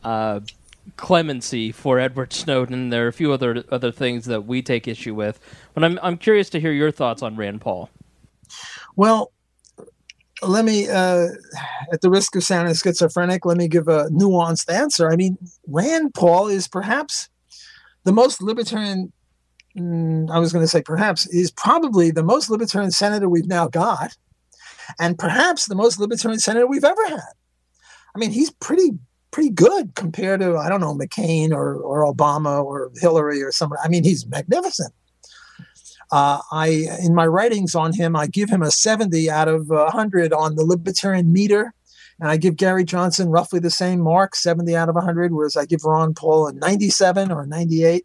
clemency for Edward Snowden. There are a few other things that we take issue with, but I'm curious to hear your thoughts on Rand Paul.
Well, let me, at the risk of sounding schizophrenic, let me give a nuanced answer. I mean, Rand Paul is perhaps the most libertarian. I was going to say perhaps is probably the most libertarian senator we've now got, and perhaps the most libertarian senator we've ever had. I mean, he's pretty good compared to, I don't know, McCain or Obama or Hillary or somebody. I mean, he's magnificent. In my writings on him, I give him a 70 out of 100 on the libertarian meter. And I give Gary Johnson roughly the same mark, 70 out of 100, whereas I give Ron Paul a 97 or a 98.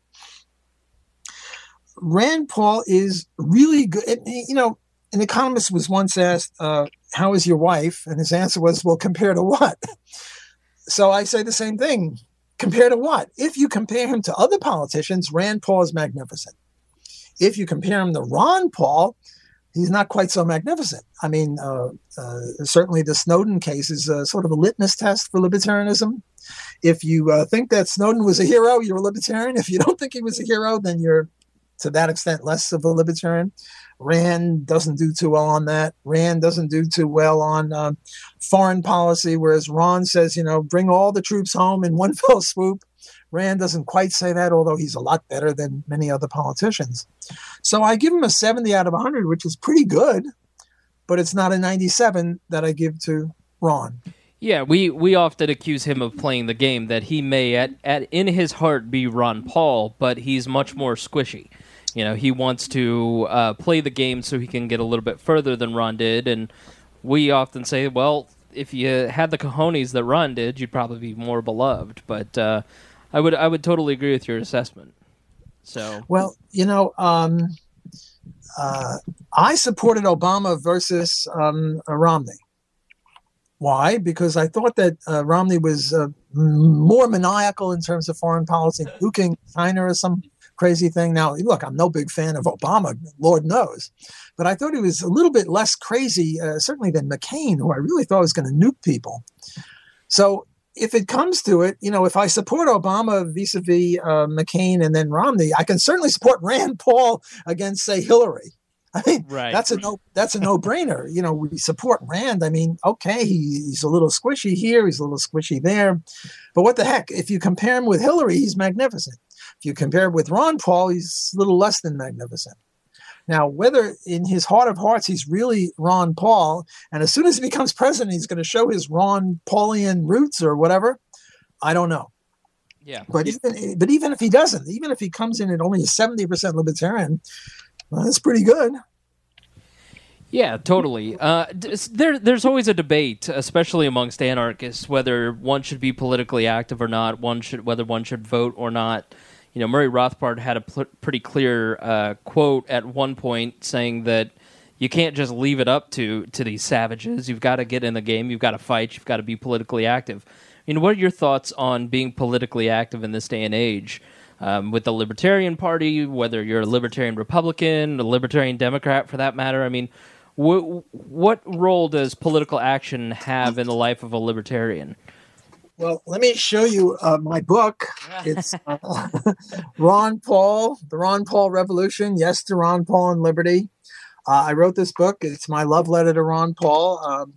Rand Paul is really good. An economist was once asked, how is your wife? And his answer was, well, compared to what? So I say the same thing. Compared to what? If you compare him to other politicians, Rand Paul is magnificent. If you compare him to Ron Paul, he's not quite so magnificent. I mean, certainly the Snowden case is sort of a litmus test for libertarianism. If you think that Snowden was a hero, you're a libertarian. If you don't think he was a hero, then you're, to that extent, less of a libertarian. Rand doesn't do too well on that. Rand doesn't do too well on foreign policy, whereas Ron says, bring all the troops home in one fell swoop. Rand doesn't quite say that, although he's a lot better than many other politicians. So I give him a 70 out of 100, which is pretty good, but it's not a 97 that I give to Ron.
Yeah, we often accuse him of playing the game that he may, in his heart, be Ron Paul, but he's much more squishy. He wants to play the game so he can get a little bit further than Ron did, and we often say, well, if you had the cojones that Ron did, you'd probably be more beloved. But I would totally agree with your assessment. So
well, I supported Obama versus Romney. Why? Because I thought that Romney was more maniacal in terms of foreign policy, nuking China or some crazy thing. Now, look, I'm no big fan of Obama, Lord knows, but I thought he was a little bit less crazy, certainly than McCain, who I really thought was going to nuke people. So if it comes to it, if I support Obama vis-a-vis McCain and then Romney, I can certainly support Rand Paul against, say, Hillary. I mean,
right.
That's a no-brainer. We support Rand. I mean, okay, he's a little squishy here, he's a little squishy there, but what the heck? If you compare him with Hillary, he's magnificent. If you compare him with Ron Paul, he's a little less than magnificent. Now, whether in his heart of hearts he's really Ron Paul, and as soon as he becomes president, he's going to show his Ron Paulian roots or whatever, I don't know.
Yeah.
But even if he doesn't, even if he comes in at only a 70% libertarian, well, that's pretty good.
Yeah, totally. There's always a debate, especially amongst anarchists, whether one should be politically active or not, whether one should vote or not. Murray Rothbard had a pretty clear quote at one point saying that you can't just leave it up to these savages. You've got to get in the game. You've got to fight. You've got to be politically active. What are your thoughts on being politically active in this day and age? With the Libertarian Party, whether you're a Libertarian Republican, a Libertarian Democrat for that matter. I mean, what role does political action have in the life of a Libertarian?
Well, let me show you my book. It's Ron Paul, The Ron Paul Revolution, Yes to Ron Paul and Liberty. I wrote this book. It's my love letter to Ron Paul.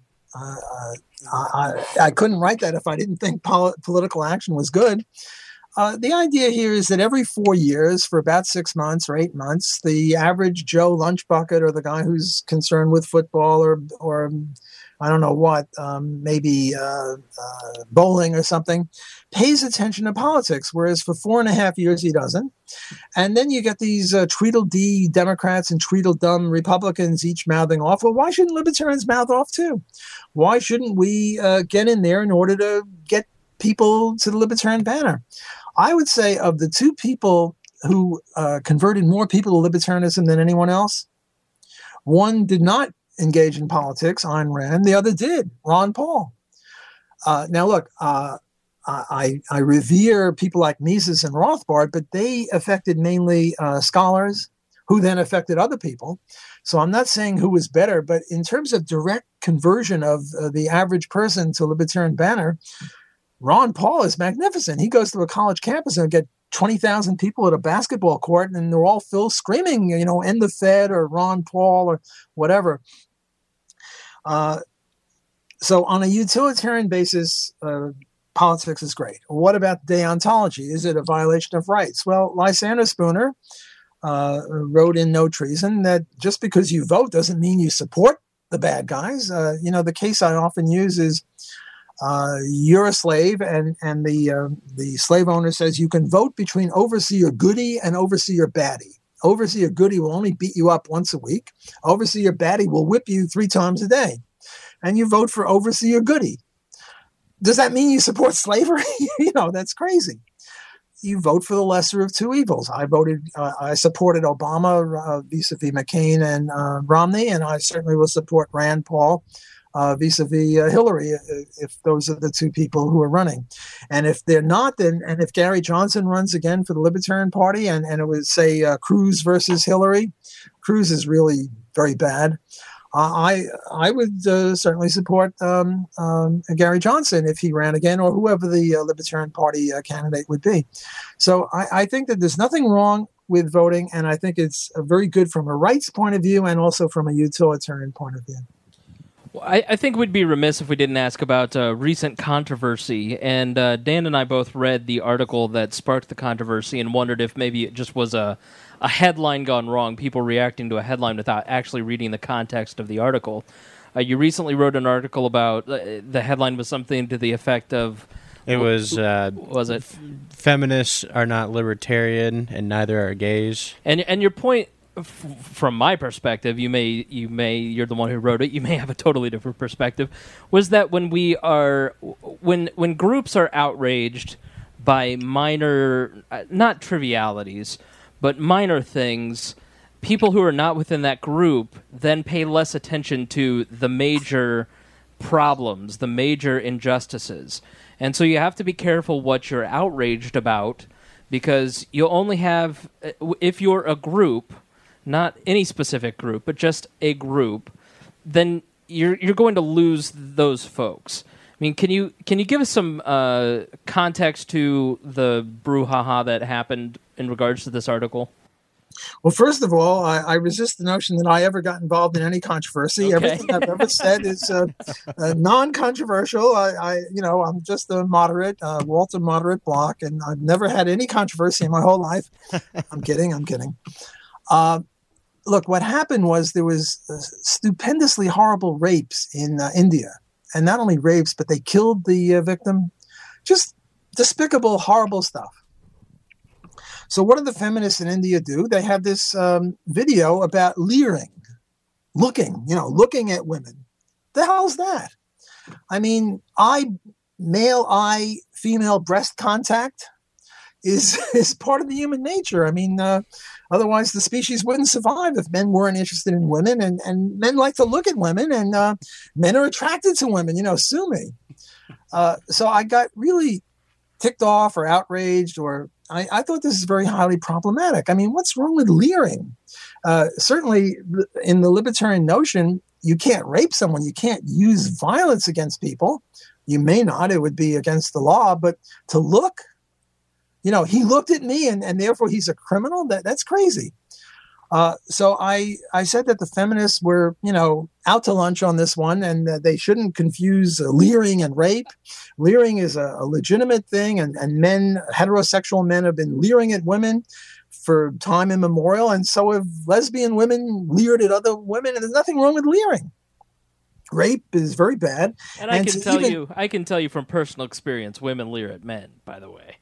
I couldn't write that if I didn't think political action was good. The idea here is that every 4 years, for about 6 months or 8 months, the average Joe lunch bucket or the guy who's concerned with football or I don't know what, maybe bowling or something, pays attention to politics, whereas for 4.5 years he doesn't. And then you get these Tweedledee Democrats and Tweedledum Republicans each mouthing off. Well, why shouldn't libertarians mouth off too? Why shouldn't we get in there in order to get people to the libertarian banner? I would say of the two people who converted more people to libertarianism than anyone else, one did not engage in politics, Ayn Rand. The other did, Ron Paul. Now, look, I revere people like Mises and Rothbard, but they affected mainly scholars who then affected other people. So I'm not saying who was better, but in terms of direct conversion of the average person to libertarian banner, Ron Paul is magnificent. He goes to a college campus and get 20,000 people at a basketball court, and they're all filled screaming, end the Fed or Ron Paul or whatever. So on a utilitarian basis, politics is great. What about deontology? Is it a violation of rights? Well, Lysander Spooner wrote in No Treason that just because you vote doesn't mean you support the bad guys. The case I often use is you're a slave, and the slave owner says you can vote between overseer goody and overseer baddie. Overseer Goody will only beat you up once a week. Overseer Batty will whip you 3 times a day. And you vote for Overseer Goody. Does that mean you support slavery? That's crazy. You vote for the lesser of two evils. I supported Obama vis-a-vis McCain and Romney, and I certainly will support Rand Paul vis-a-vis Hillary if those are the two people who are running. And if they're not, and if Gary Johnson runs again for the Libertarian Party and it would say Cruz versus Hillary, Cruz is really very bad. I would certainly support Gary Johnson if he ran again, or whoever the Libertarian Party candidate would be. So I think that there's nothing wrong with voting, and I think it's very good from a rights point of view and also from a utilitarian point of view.
Well, I think we'd be remiss if we didn't ask about recent controversy. And Dan and I both read the article that sparked the controversy and wondered if maybe it just was a headline gone wrong, people reacting to a headline without actually reading the context of the article. You recently wrote an article about the headline was something to the effect of...
It was
it?
Feminists are not libertarian and neither are gays.
And your point... from my perspective, you're the one who wrote it, you may have a totally different perspective, was that when groups are outraged by minor, not trivialities, but minor things, people who are not within that group then pay less attention to the major problems, the major injustices. And so you have to be careful what you're outraged about, because you'll only have, if you're a group, not any specific group, but just a group, then you're going to lose those folks. I mean, can you give us some context to the brouhaha that happened in regards to this article?
Well, first of all, I resist the notion that I ever got involved in any controversy. Okay. Everything I've ever said is non-controversial. I'm just a moderate, Walter Moderate Block, and I've never had any controversy in my whole life. I'm kidding. Look, what happened was there was stupendously horrible rapes in India. And not only rapes, but they killed the victim. Just despicable, horrible stuff. So what do the feminists in India do? They have this video about leering, looking at women. The hell's that? I mean, male eye, female breast contact is part of the human nature. I mean, otherwise the species wouldn't survive if men weren't interested in women, and men like to look at women, and men are attracted to women, sue me. So I got really ticked off or outraged, or I thought this is very highly problematic. I mean, what's wrong with leering? Certainly in the libertarian notion, you can't rape someone. You can't use violence against people. You may not, it would be against the law, but to look, he looked at me and therefore he's a criminal. That's crazy. So I said that the feminists were, out to lunch on this one, and they shouldn't confuse leering and rape. Leering is a legitimate thing, and heterosexual men have been leering at women for time immemorial, and so have lesbian women leered at other women, and there's nothing wrong with leering. Rape is very bad.
And I can tell you from personal experience, women leer at men, by the way.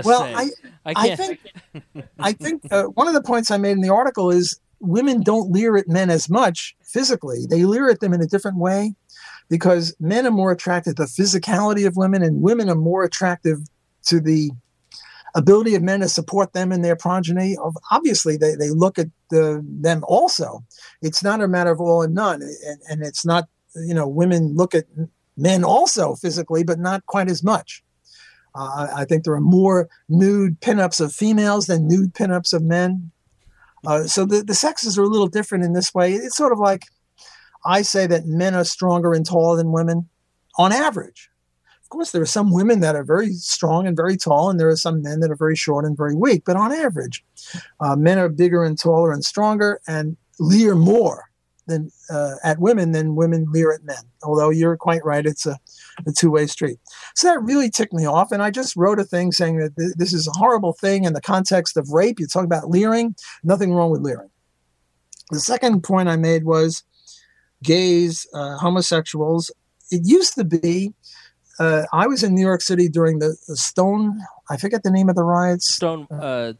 I think one of the points I made in the article is women don't leer at men as much physically. They leer at them in a different way because men are more attracted to the physicality of women, and women are more attractive to the ability of men to support them and their progeny. Obviously, they look at them also. It's not a matter of all and none, and it's not, women look at men also physically, but not quite as much. I think there are more nude pinups of females than nude pinups of men. So the sexes are a little different in this way. It's sort of like I say that men are stronger and taller than women on average. Of course, there are some women that are very strong and very tall, and there are some men that are very short and very weak. But on average, men are bigger and taller and stronger and leer more than at women than women leer at men. Although you're quite right, it's a two-way street. So that really ticked me off, and I just wrote a thing saying that this is a horrible thing in the context of rape. You talk about leering, nothing wrong with leering. The second point I made was gays, homosexuals. It used to be, I was in New York City during the Stone, I forget the name of the riots.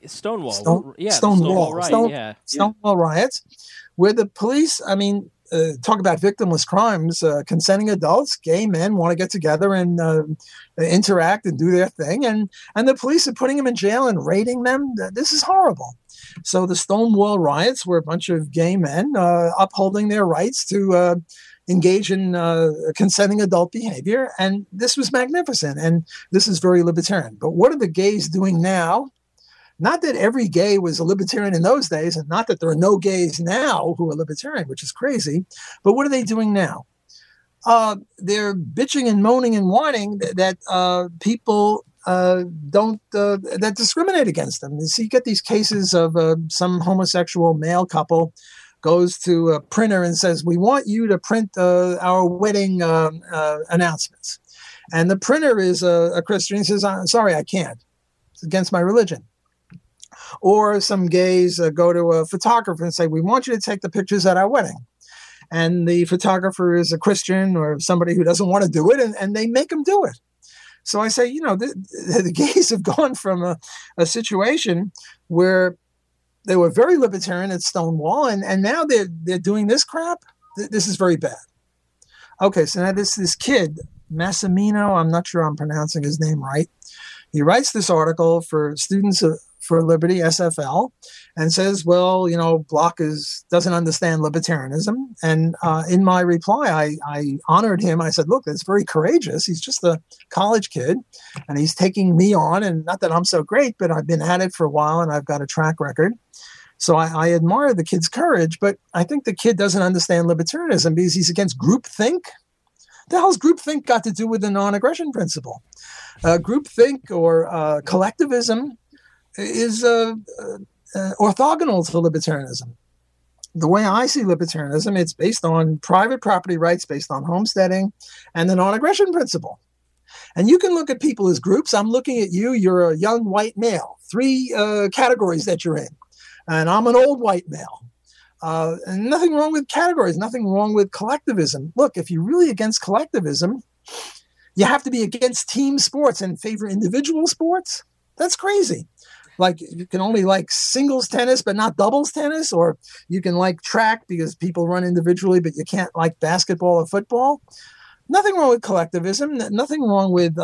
Stonewall.
Stone-
Yeah, the
Stonewall,
riot.
Stone-
Yeah.
Stonewall riots, where the police, I mean, talk about victimless crimes. Consenting adults, gay men, want to get together and interact and do their thing, and the police are putting them in jail and raiding them. This is horrible. So the Stonewall riots were a bunch of gay men upholding their rights to engage in consenting adult behavior, and this was magnificent, and this is very libertarian. But what are the gays doing now? Not that every gay was a libertarian in those days, and not that there are no gays now who are libertarian, which is crazy. But what are they doing now? They're bitching and moaning and whining that people don't that discriminate against them. So you get these cases of some homosexual male couple goes to a printer and says, "We want you to print our wedding announcements," and the printer is a Christian. He says, "I'm sorry, I can't. It's against my religion." Or some gays go to a photographer and say, "We want you to take the pictures at our wedding." And the photographer is a Christian or somebody who doesn't want to do it, and they make them do it. So I say, the gays have gone from a situation where they were very libertarian at Stonewall, and now they're doing this crap. This is very bad. Okay, so now this kid, Massimino, I'm not sure I'm pronouncing his name right. He writes this article for Students for Liberty, SFL, and says, well, Block doesn't understand libertarianism. And in my reply, I honored him. I said, look, that's very courageous. He's just a college kid, and he's taking me on. And not that I'm so great, but I've been at it for a while, and I've got a track record. So I admire the kid's courage, but I think the kid doesn't understand libertarianism because he's against groupthink. The hell's groupthink got to do with the non-aggression principle? Groupthink or collectivism is orthogonal to libertarianism. The way I see libertarianism, it's based on private property rights, based on homesteading, and the non-aggression principle. And you can look at people as groups. I'm looking at you. You're a young white male. 3 categories that you're in. And I'm an old white male. And nothing wrong with categories, nothing wrong with collectivism. Look, if you're really against collectivism, you have to be against team sports and favor individual sports. That's crazy. Like you can only like singles tennis, but not doubles tennis, or you can like track because people run individually, but you can't like basketball or football. Nothing wrong with collectivism. Nothing wrong with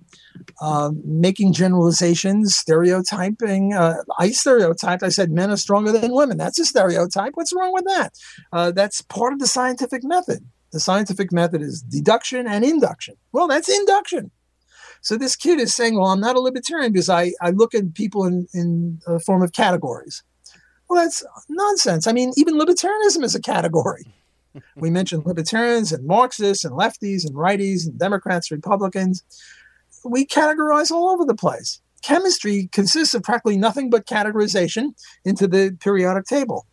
making generalizations, stereotyping. I stereotyped. I said men are stronger than women. That's a stereotype. What's wrong with that? That's part of the scientific method. The scientific method is deduction and induction. Well, that's induction. So this kid is saying, well, I'm not a libertarian because I look at people in the form of categories. Well, that's nonsense. I mean, even libertarianism is a category. We mentioned libertarians and Marxists and lefties and righties and Democrats, Republicans. We categorize all over the place. Chemistry consists of practically nothing but categorization into the periodic table.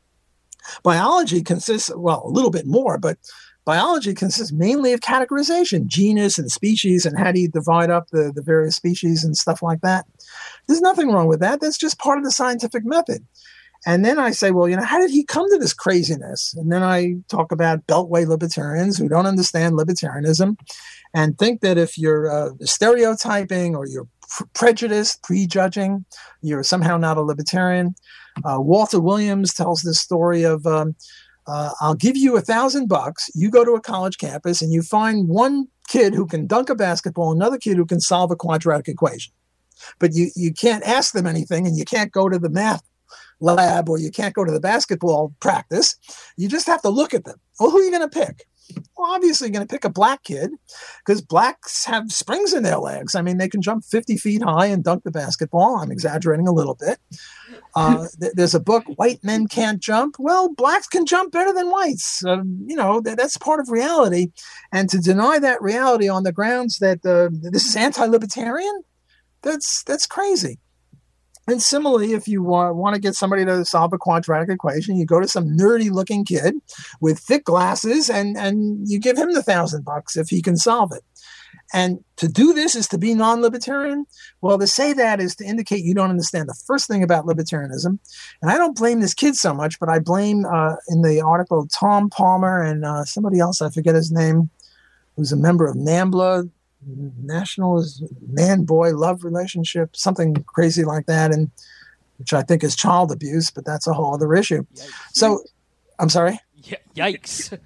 Biology consists, well, a little bit more, but biology consists mainly of categorization, genus and species, and how do you divide up the various species and stuff like that. There's nothing wrong with that. That's just part of the scientific method. And then I say, well, how did he come to this craziness? And then I talk about Beltway libertarians who don't understand libertarianism and think that if you're stereotyping or you're prejudiced, prejudging, you're somehow not a libertarian. Walter Williams tells this story of, I'll give you $1,000. You go to a college campus and you find one kid who can dunk a basketball, another kid who can solve a quadratic equation. But you can't ask them anything and you can't go to the math lab or you can't go to the basketball practice. You just have to look at them. Well, who are you going to pick? Well, obviously, you're going to pick a black kid because blacks have springs in their legs. I mean, they can jump 50 feet high and dunk the basketball. I'm exaggerating a little bit. There's a book, White Men Can't Jump. Well, blacks can jump better than whites. That's part of reality. And to deny that reality on the grounds that this is anti-libertarian, that's crazy. And similarly, if you want to get somebody to solve a quadratic equation, you go to some nerdy-looking kid with thick glasses, and you give him the $1,000 if he can solve it. And to do this is to be non-libertarian. Well, to say that is to indicate you don't understand the first thing about libertarianism. And I don't blame this kid so much, but I blame in the article Tom Palmer and somebody else, I forget his name, who's a member of NAMBLA, National Man-Boy Love Relationship, something crazy like that. And which I think is child abuse, but that's a whole other issue.
Yikes.
So, I'm sorry?
Yikes.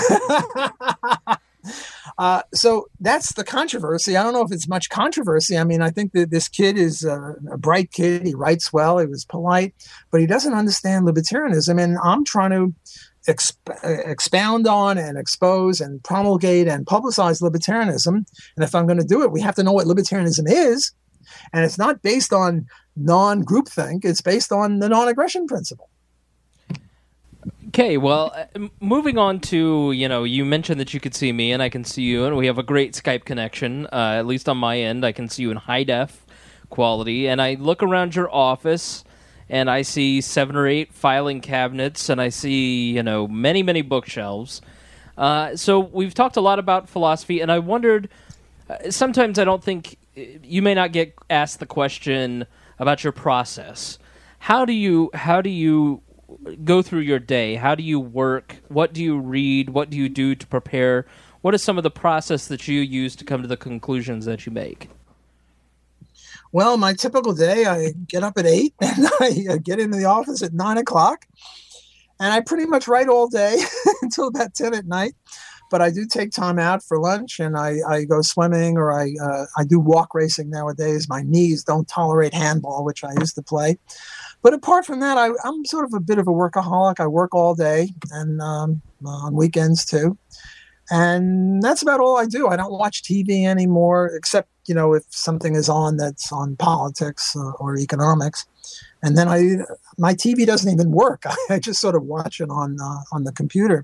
So that's the controversy. I don't know if it's much controversy. I mean, I think that this kid is a bright kid. He writes well. He was polite, but he doesn't understand libertarianism. And I'm trying to expound on and expose and promulgate and publicize libertarianism. And if I'm going to do it, we have to know what libertarianism is. And it's not based on non-groupthink. It's based on the non-aggression principle.
Okay, well, moving on to, you mentioned that you could see me and I can see you, and we have a great Skype connection. At least on my end, I can see you in high def quality. And I look around your office and I see 7 or 8 filing cabinets, and I see, many, many bookshelves. So we've talked a lot about philosophy, and I wondered, sometimes I don't think, you may not get asked the question about your process. How do you go through your day? How do you work? What do you read? What do you do to prepare? What is some of the process that you use to come to the conclusions that you make?
Well, my typical day, I get up at 8 and I get into the office at 9 o'clock, and I pretty much write all day until about 10 at night. But I do take time out for lunch, and I go swimming, or I do walk racing nowadays. My knees don't tolerate handball, which I used to play. But apart from that, I'm sort of a bit of a workaholic. I work all day and on weekends too. And that's about all I do. I don't watch TV anymore, except, if something is on that's on politics or economics. And then my TV doesn't even work. I just sort of watch it on the computer.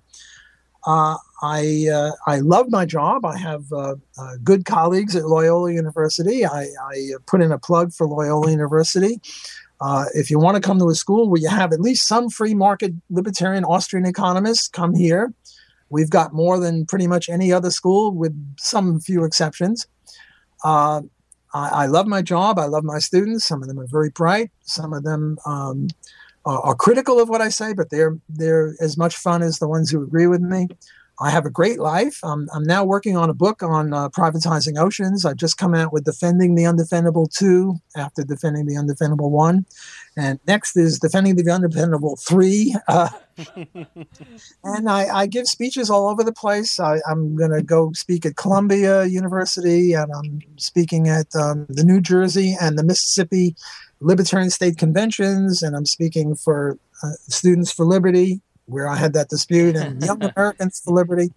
I love my job. I have good colleagues at Loyola University. I put in a plug for Loyola University. If you want to come to a school where you have at least some free market libertarian Austrian economists, come here. We've got more than pretty much any other school, with some few exceptions. I love my job. I love my students. Some of them are very bright. Some of them are critical of what I say, but they're as much fun as the ones who agree with me. I have a great life. I'm now working on a book on privatizing oceans. I've just come out with Defending the Undefendable 2 after Defending the Undefendable 1. And next is Defending the Undefendable 3. And I give speeches all over the place. I'm going to go speak at Columbia University, and I'm speaking at the New Jersey and the Mississippi Libertarian State Conventions, and I'm speaking for Students for Liberty, where I had that dispute, and Young Americans for Liberty.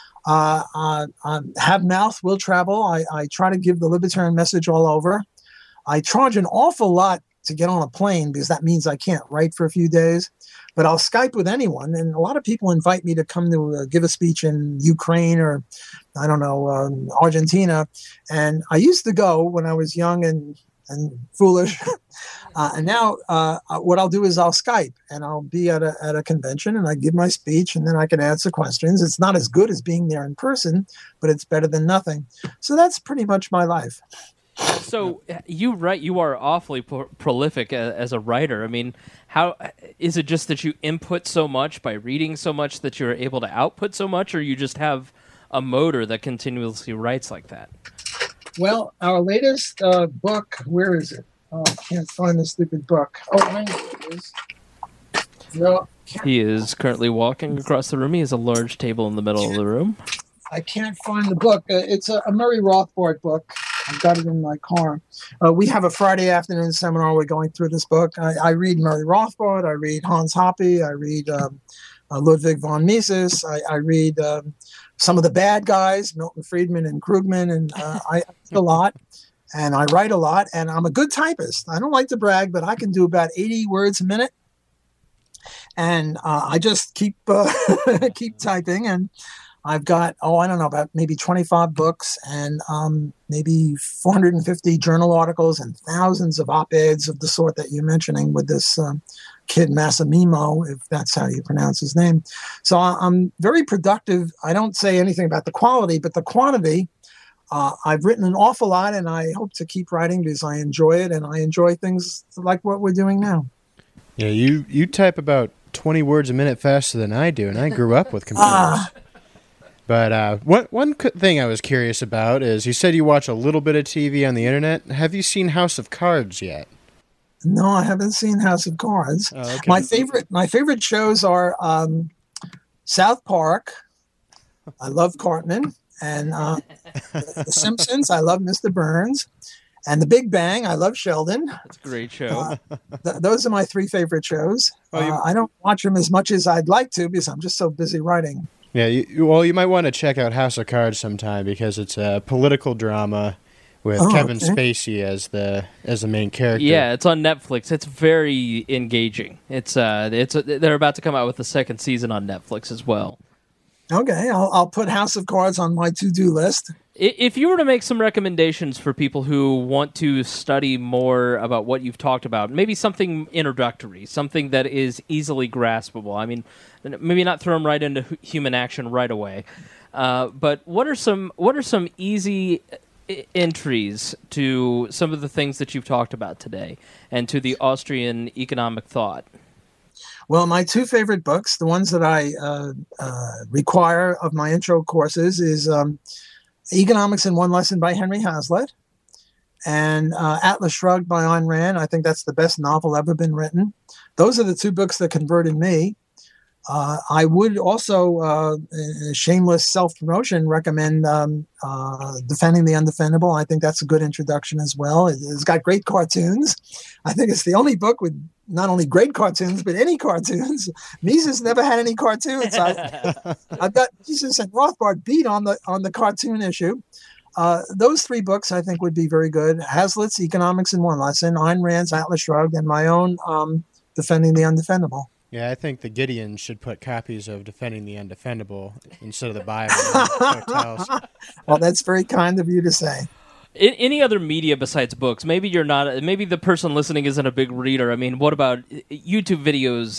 Have Mouth will travel. I try to give the libertarian message all over. I charge an awful lot to get on a plane because that means I can't write for a few days. But I'll Skype with anyone, and a lot of people invite me to come to give a speech in Ukraine or, I don't know, Argentina. And I used to go when I was young and foolish. And now what I'll do is I'll Skype, and I'll be at a convention, and I give my speech, and then I can answer questions. It's not as good as being there in person, but it's better than nothing. So that's pretty much my life.
So you write, you are awfully prolific as a writer. I mean, how is it just that you input so much by reading so much that you're able to output so much, or you just have a motor that continuously writes like that?
Well, our latest book, where is it? Oh, I can't find the stupid book. Oh, I know it is. No,
he is currently walking across the room. He has a large table in the middle of the room.
I can't find the book. It's a Murray Rothbard book. I've got it in my car. We have a Friday afternoon seminar. We're going through this book. I read Murray Rothbard. I read Hans Hoppe. I read Ludwig von Mises. I read some of the bad guys, Milton Friedman and Krugman, and I read a lot, and I write a lot, and I'm a good typist. I don't like to brag, but I can do about 80 words a minute, and I just keep keep typing, and I've got, I don't know, about maybe 25 books and maybe 450 journal articles and thousands of op-eds of the sort that you're mentioning with this kid Massimino, if that's how you pronounce his name. So I'm very productive. I don't say anything about the quality, but the quantity. I've written an awful lot, and I hope to keep writing because I enjoy it, and I enjoy things like what we're doing now.
Yeah, you type about 20 words a minute faster than I do, and I grew up with computers. But one thing I was curious about is you said you watch a little bit of TV on the internet. Have you seen House of Cards yet?
No, I haven't seen House of Cards.
Oh, okay.
My favorite shows are South Park. I love Cartman, and The Simpsons. I love Mr. Burns, and The Big Bang. I love Sheldon.
It's a great show.
Those are my three favorite shows. I don't watch them as much as I'd like to because I'm just so busy writing.
Yeah, you might want to check out House of Cards sometime because it's a political drama with Kevin Spacey as the main character.
Yeah, it's on Netflix. It's very engaging. They're about to come out with the second season on Netflix as well.
Okay, I'll put House of Cards on my to-do list.
If you were to make some recommendations for people who want to study more about what you've talked about, maybe something introductory, something that is easily graspable. I mean, maybe not throw them right into human action right away, but what are some easy entries to some of the things that you've talked about today and to the Austrian economic thought?
Well, my two favorite books, the ones that I require of my intro courses, is Economics in One Lesson by Henry Hazlitt and Atlas Shrugged by Ayn Rand. I think that's the best novel ever been written. Those are the two books that converted me. I would also, shameless self-promotion, recommend Defending the Undefendable. I think that's a good introduction as well. It's got great cartoons. I think it's the only book with not only great cartoons, but any cartoons. Mises never had any cartoons. I've got Mises and Rothbard beat on the cartoon issue. Those three books I think would be very good. Hazlitt's Economics in One Lesson, Ayn Rand's Atlas Shrugged, and my own Defending the Undefendable.
Yeah, I think the Gideons should put copies of Defending the Undefendable instead of the Bible in hotels.
Well, that's very kind of you to say.
Any other media besides books? Maybe you're not. Maybe the person listening isn't a big reader. I mean, what about YouTube videos?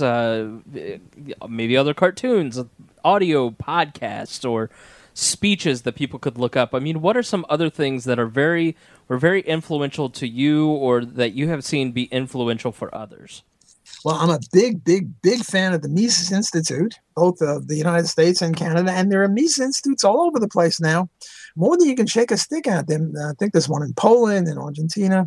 Maybe other cartoons, audio podcasts, or speeches that people could look up. I mean, what are some other things that were very influential to you, or that you have seen be influential for others?
Well, I'm a big fan of the Mises Institute, both of the United States and Canada, and there are Mises Institutes all over the place now, more than you can shake a stick at them. I think there's one in Poland and Argentina.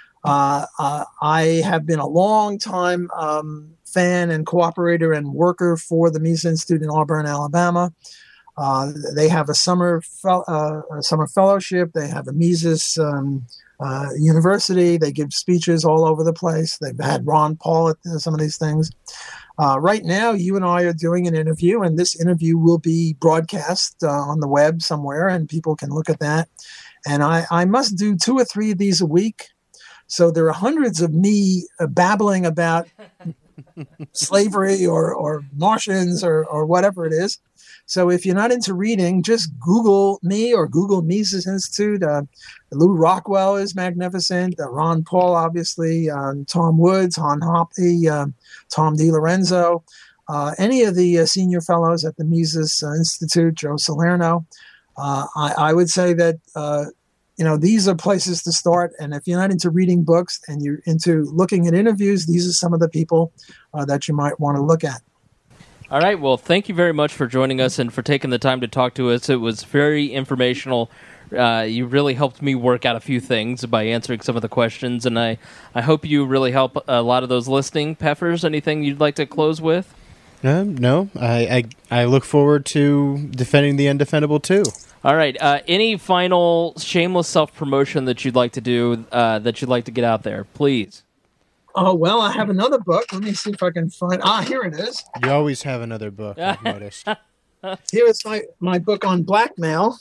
I have been a long time fan and cooperator and worker for the Mises Institute in Auburn, Alabama. They have a summer fellowship. They have a Mises university. They give speeches all over the place. They've had Ron Paul at some of these things. Right now, you and I are doing an interview, and this interview will be broadcast on the web somewhere, and people can look at that. And I must do 2 or 3 of these a week. So there are hundreds of me babbling about slavery or Martians or whatever it is. So if you're not into reading, just Google me or Google Mises Institute. Lou Rockwell is magnificent. Ron Paul, obviously. Tom Woods, Han Hoppe, Tom DiLorenzo. Any of the senior fellows at the Mises Institute, Joe Salerno. I would say that, these are places to start. And if you're not into reading books and you're into looking at interviews, these are some of the people that you might want to look at.
All right. Well, thank you very much for joining us and for taking the time to talk to us. It was very informational. You really helped me work out a few things by answering some of the questions, and I hope you really help a lot of those listening. Peppers, anything you'd like to close with?
No. I look forward to Defending the Undefendable too.
All right. Any final shameless self-promotion that you'd like to do, that you'd like to get out there, please?
Oh, well, I have another book. Let me see if I can find... here it is.
You always have another book, I've noticed.
Here is my book on blackmail.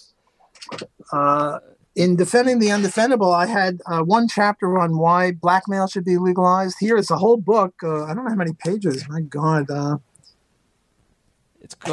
In Defending the Undefendable, I had one chapter on why blackmail should be legalized. Here is the whole book. I don't know how many pages. My God.
It's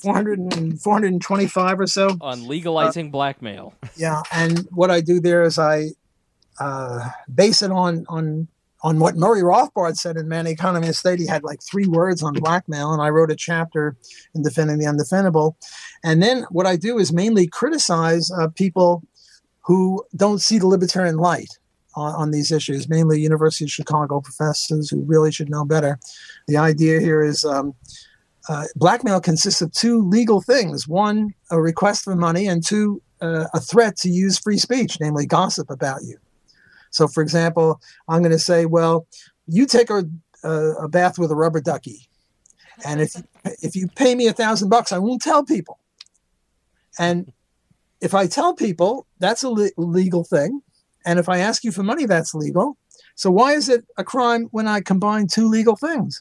425 or so.
On legalizing blackmail.
Yeah, and what I do there is I base it on what Murray Rothbard said in Man, Economy, and State. He had like 3 words on blackmail, and I wrote a chapter in Defending the Undefendable. And then what I do is mainly criticize people who don't see the libertarian light on these issues, mainly University of Chicago professors who really should know better. The idea here is blackmail consists of 2 legal things. 1, a request for money, and 2, a threat to use free speech, namely gossip about you. So, for example, I'm going to say, well, you take a bath with a rubber ducky, and if you pay me $1,000, I won't tell people. And if I tell people, that's a legal thing. And if I ask you for money, that's legal. So why is it a crime when I combine two legal things?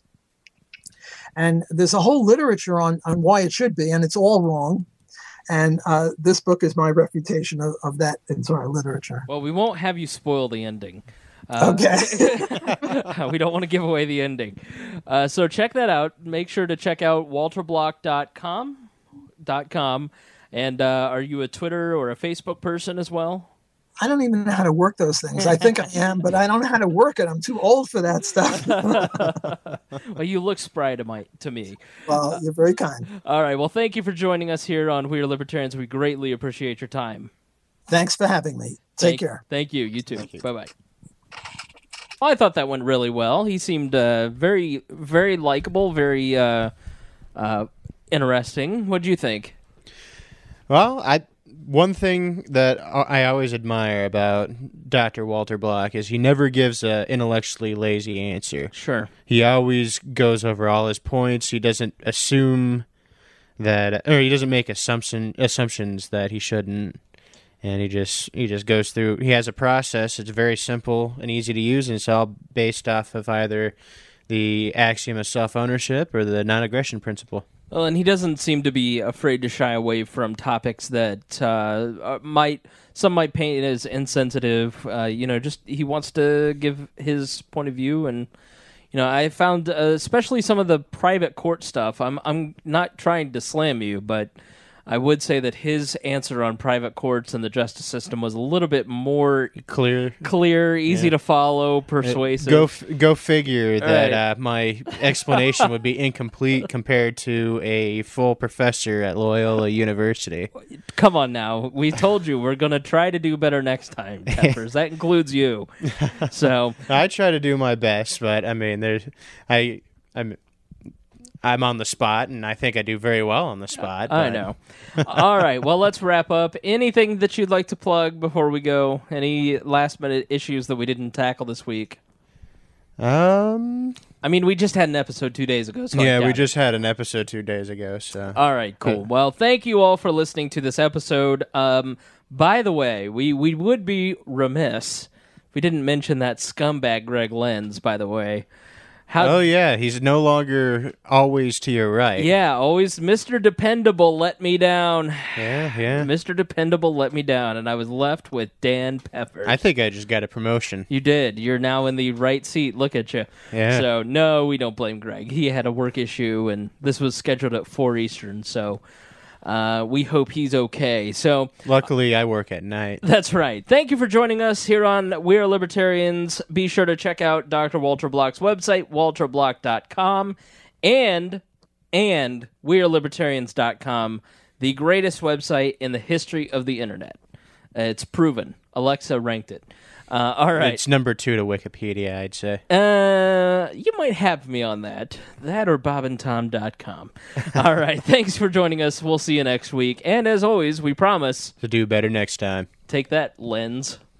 And there's a whole literature on why it should be, and it's all wrong. And this book is my refutation of that entire literature.
Well, we won't have you spoil the ending.
Okay.
We don't want to give away the ending. So check that out. Make sure to check out walterblock.com. And are you a Twitter or a Facebook person as well?
I don't even know how to work those things. I think I am, but I don't know how to work it. I'm too old for that stuff.
Well, you look spry to me.
Well, you're very kind.
All right. Well, thank you for joining us here on We Are Libertarians. We greatly appreciate your time.
Thanks for having me. Take care.
Thank you. You too. Bye-bye. Well, I thought that went really well. He seemed very, very likable, very interesting. What do you think?
Well, one thing that I always admire about Dr. Walter Block is he never gives an intellectually lazy answer.
Sure.
He always goes over all his points. He doesn't assume that, or he doesn't make assumptions that he shouldn't. And he just goes through. He has a process. It's very simple and easy to use, and it's all based off of either the axiom of self-ownership or the non-aggression principle.
Well, and he doesn't seem to be afraid to shy away from topics that some might paint as insensitive. Just he wants to give his point of view, and I found especially some of the private court stuff. I'm not trying to slam you, but I would say that his answer on private courts and the justice system was a little bit more clear, easy to follow, persuasive.
Go figure that my explanation would be incomplete compared to a full professor at Loyola University.
Come on now. We told you we're going to try to do better next time, Peppers. That includes you. So
I try to do my best, but I mean, I'm on the spot, and I think I do very well on the spot.
I know. All right, well, let's wrap up. Anything that you'd like to plug before we go? Any last-minute issues that we didn't tackle this week? I mean, we just had an episode 2 days ago. So
yeah, we just had an episode 2 days ago. So
all right, cool. Well, thank you all for listening to this episode. By the way, we would be remiss if we didn't mention that scumbag Greg Lenz, by the way.
Yeah, he's no longer always to your right.
Yeah, always Mr. Dependable let me down.
Yeah.
Mr. Dependable let me down, and I was left with Dan Peppers.
I think I just got a promotion.
You did. You're now in the right seat. Look at you.
Yeah.
So, no, we don't blame Greg. He had a work issue, and this was scheduled at 4 Eastern, so we hope he's okay. So,
luckily, I work at night.
That's right. Thank you for joining us here on We Are Libertarians. Be sure to check out Dr. Walter Block's website, walterblock.com, and wearelibertarians.com, the greatest website in the history of the internet. It's proven. Alexa ranked it. All right.
It's number 2 to Wikipedia, I'd say.
You might have me on that. That or bobandtom.com. All right. Thanks for joining us. We'll see you next week. And as always, we promise
to do better next time.
Take that, Lens.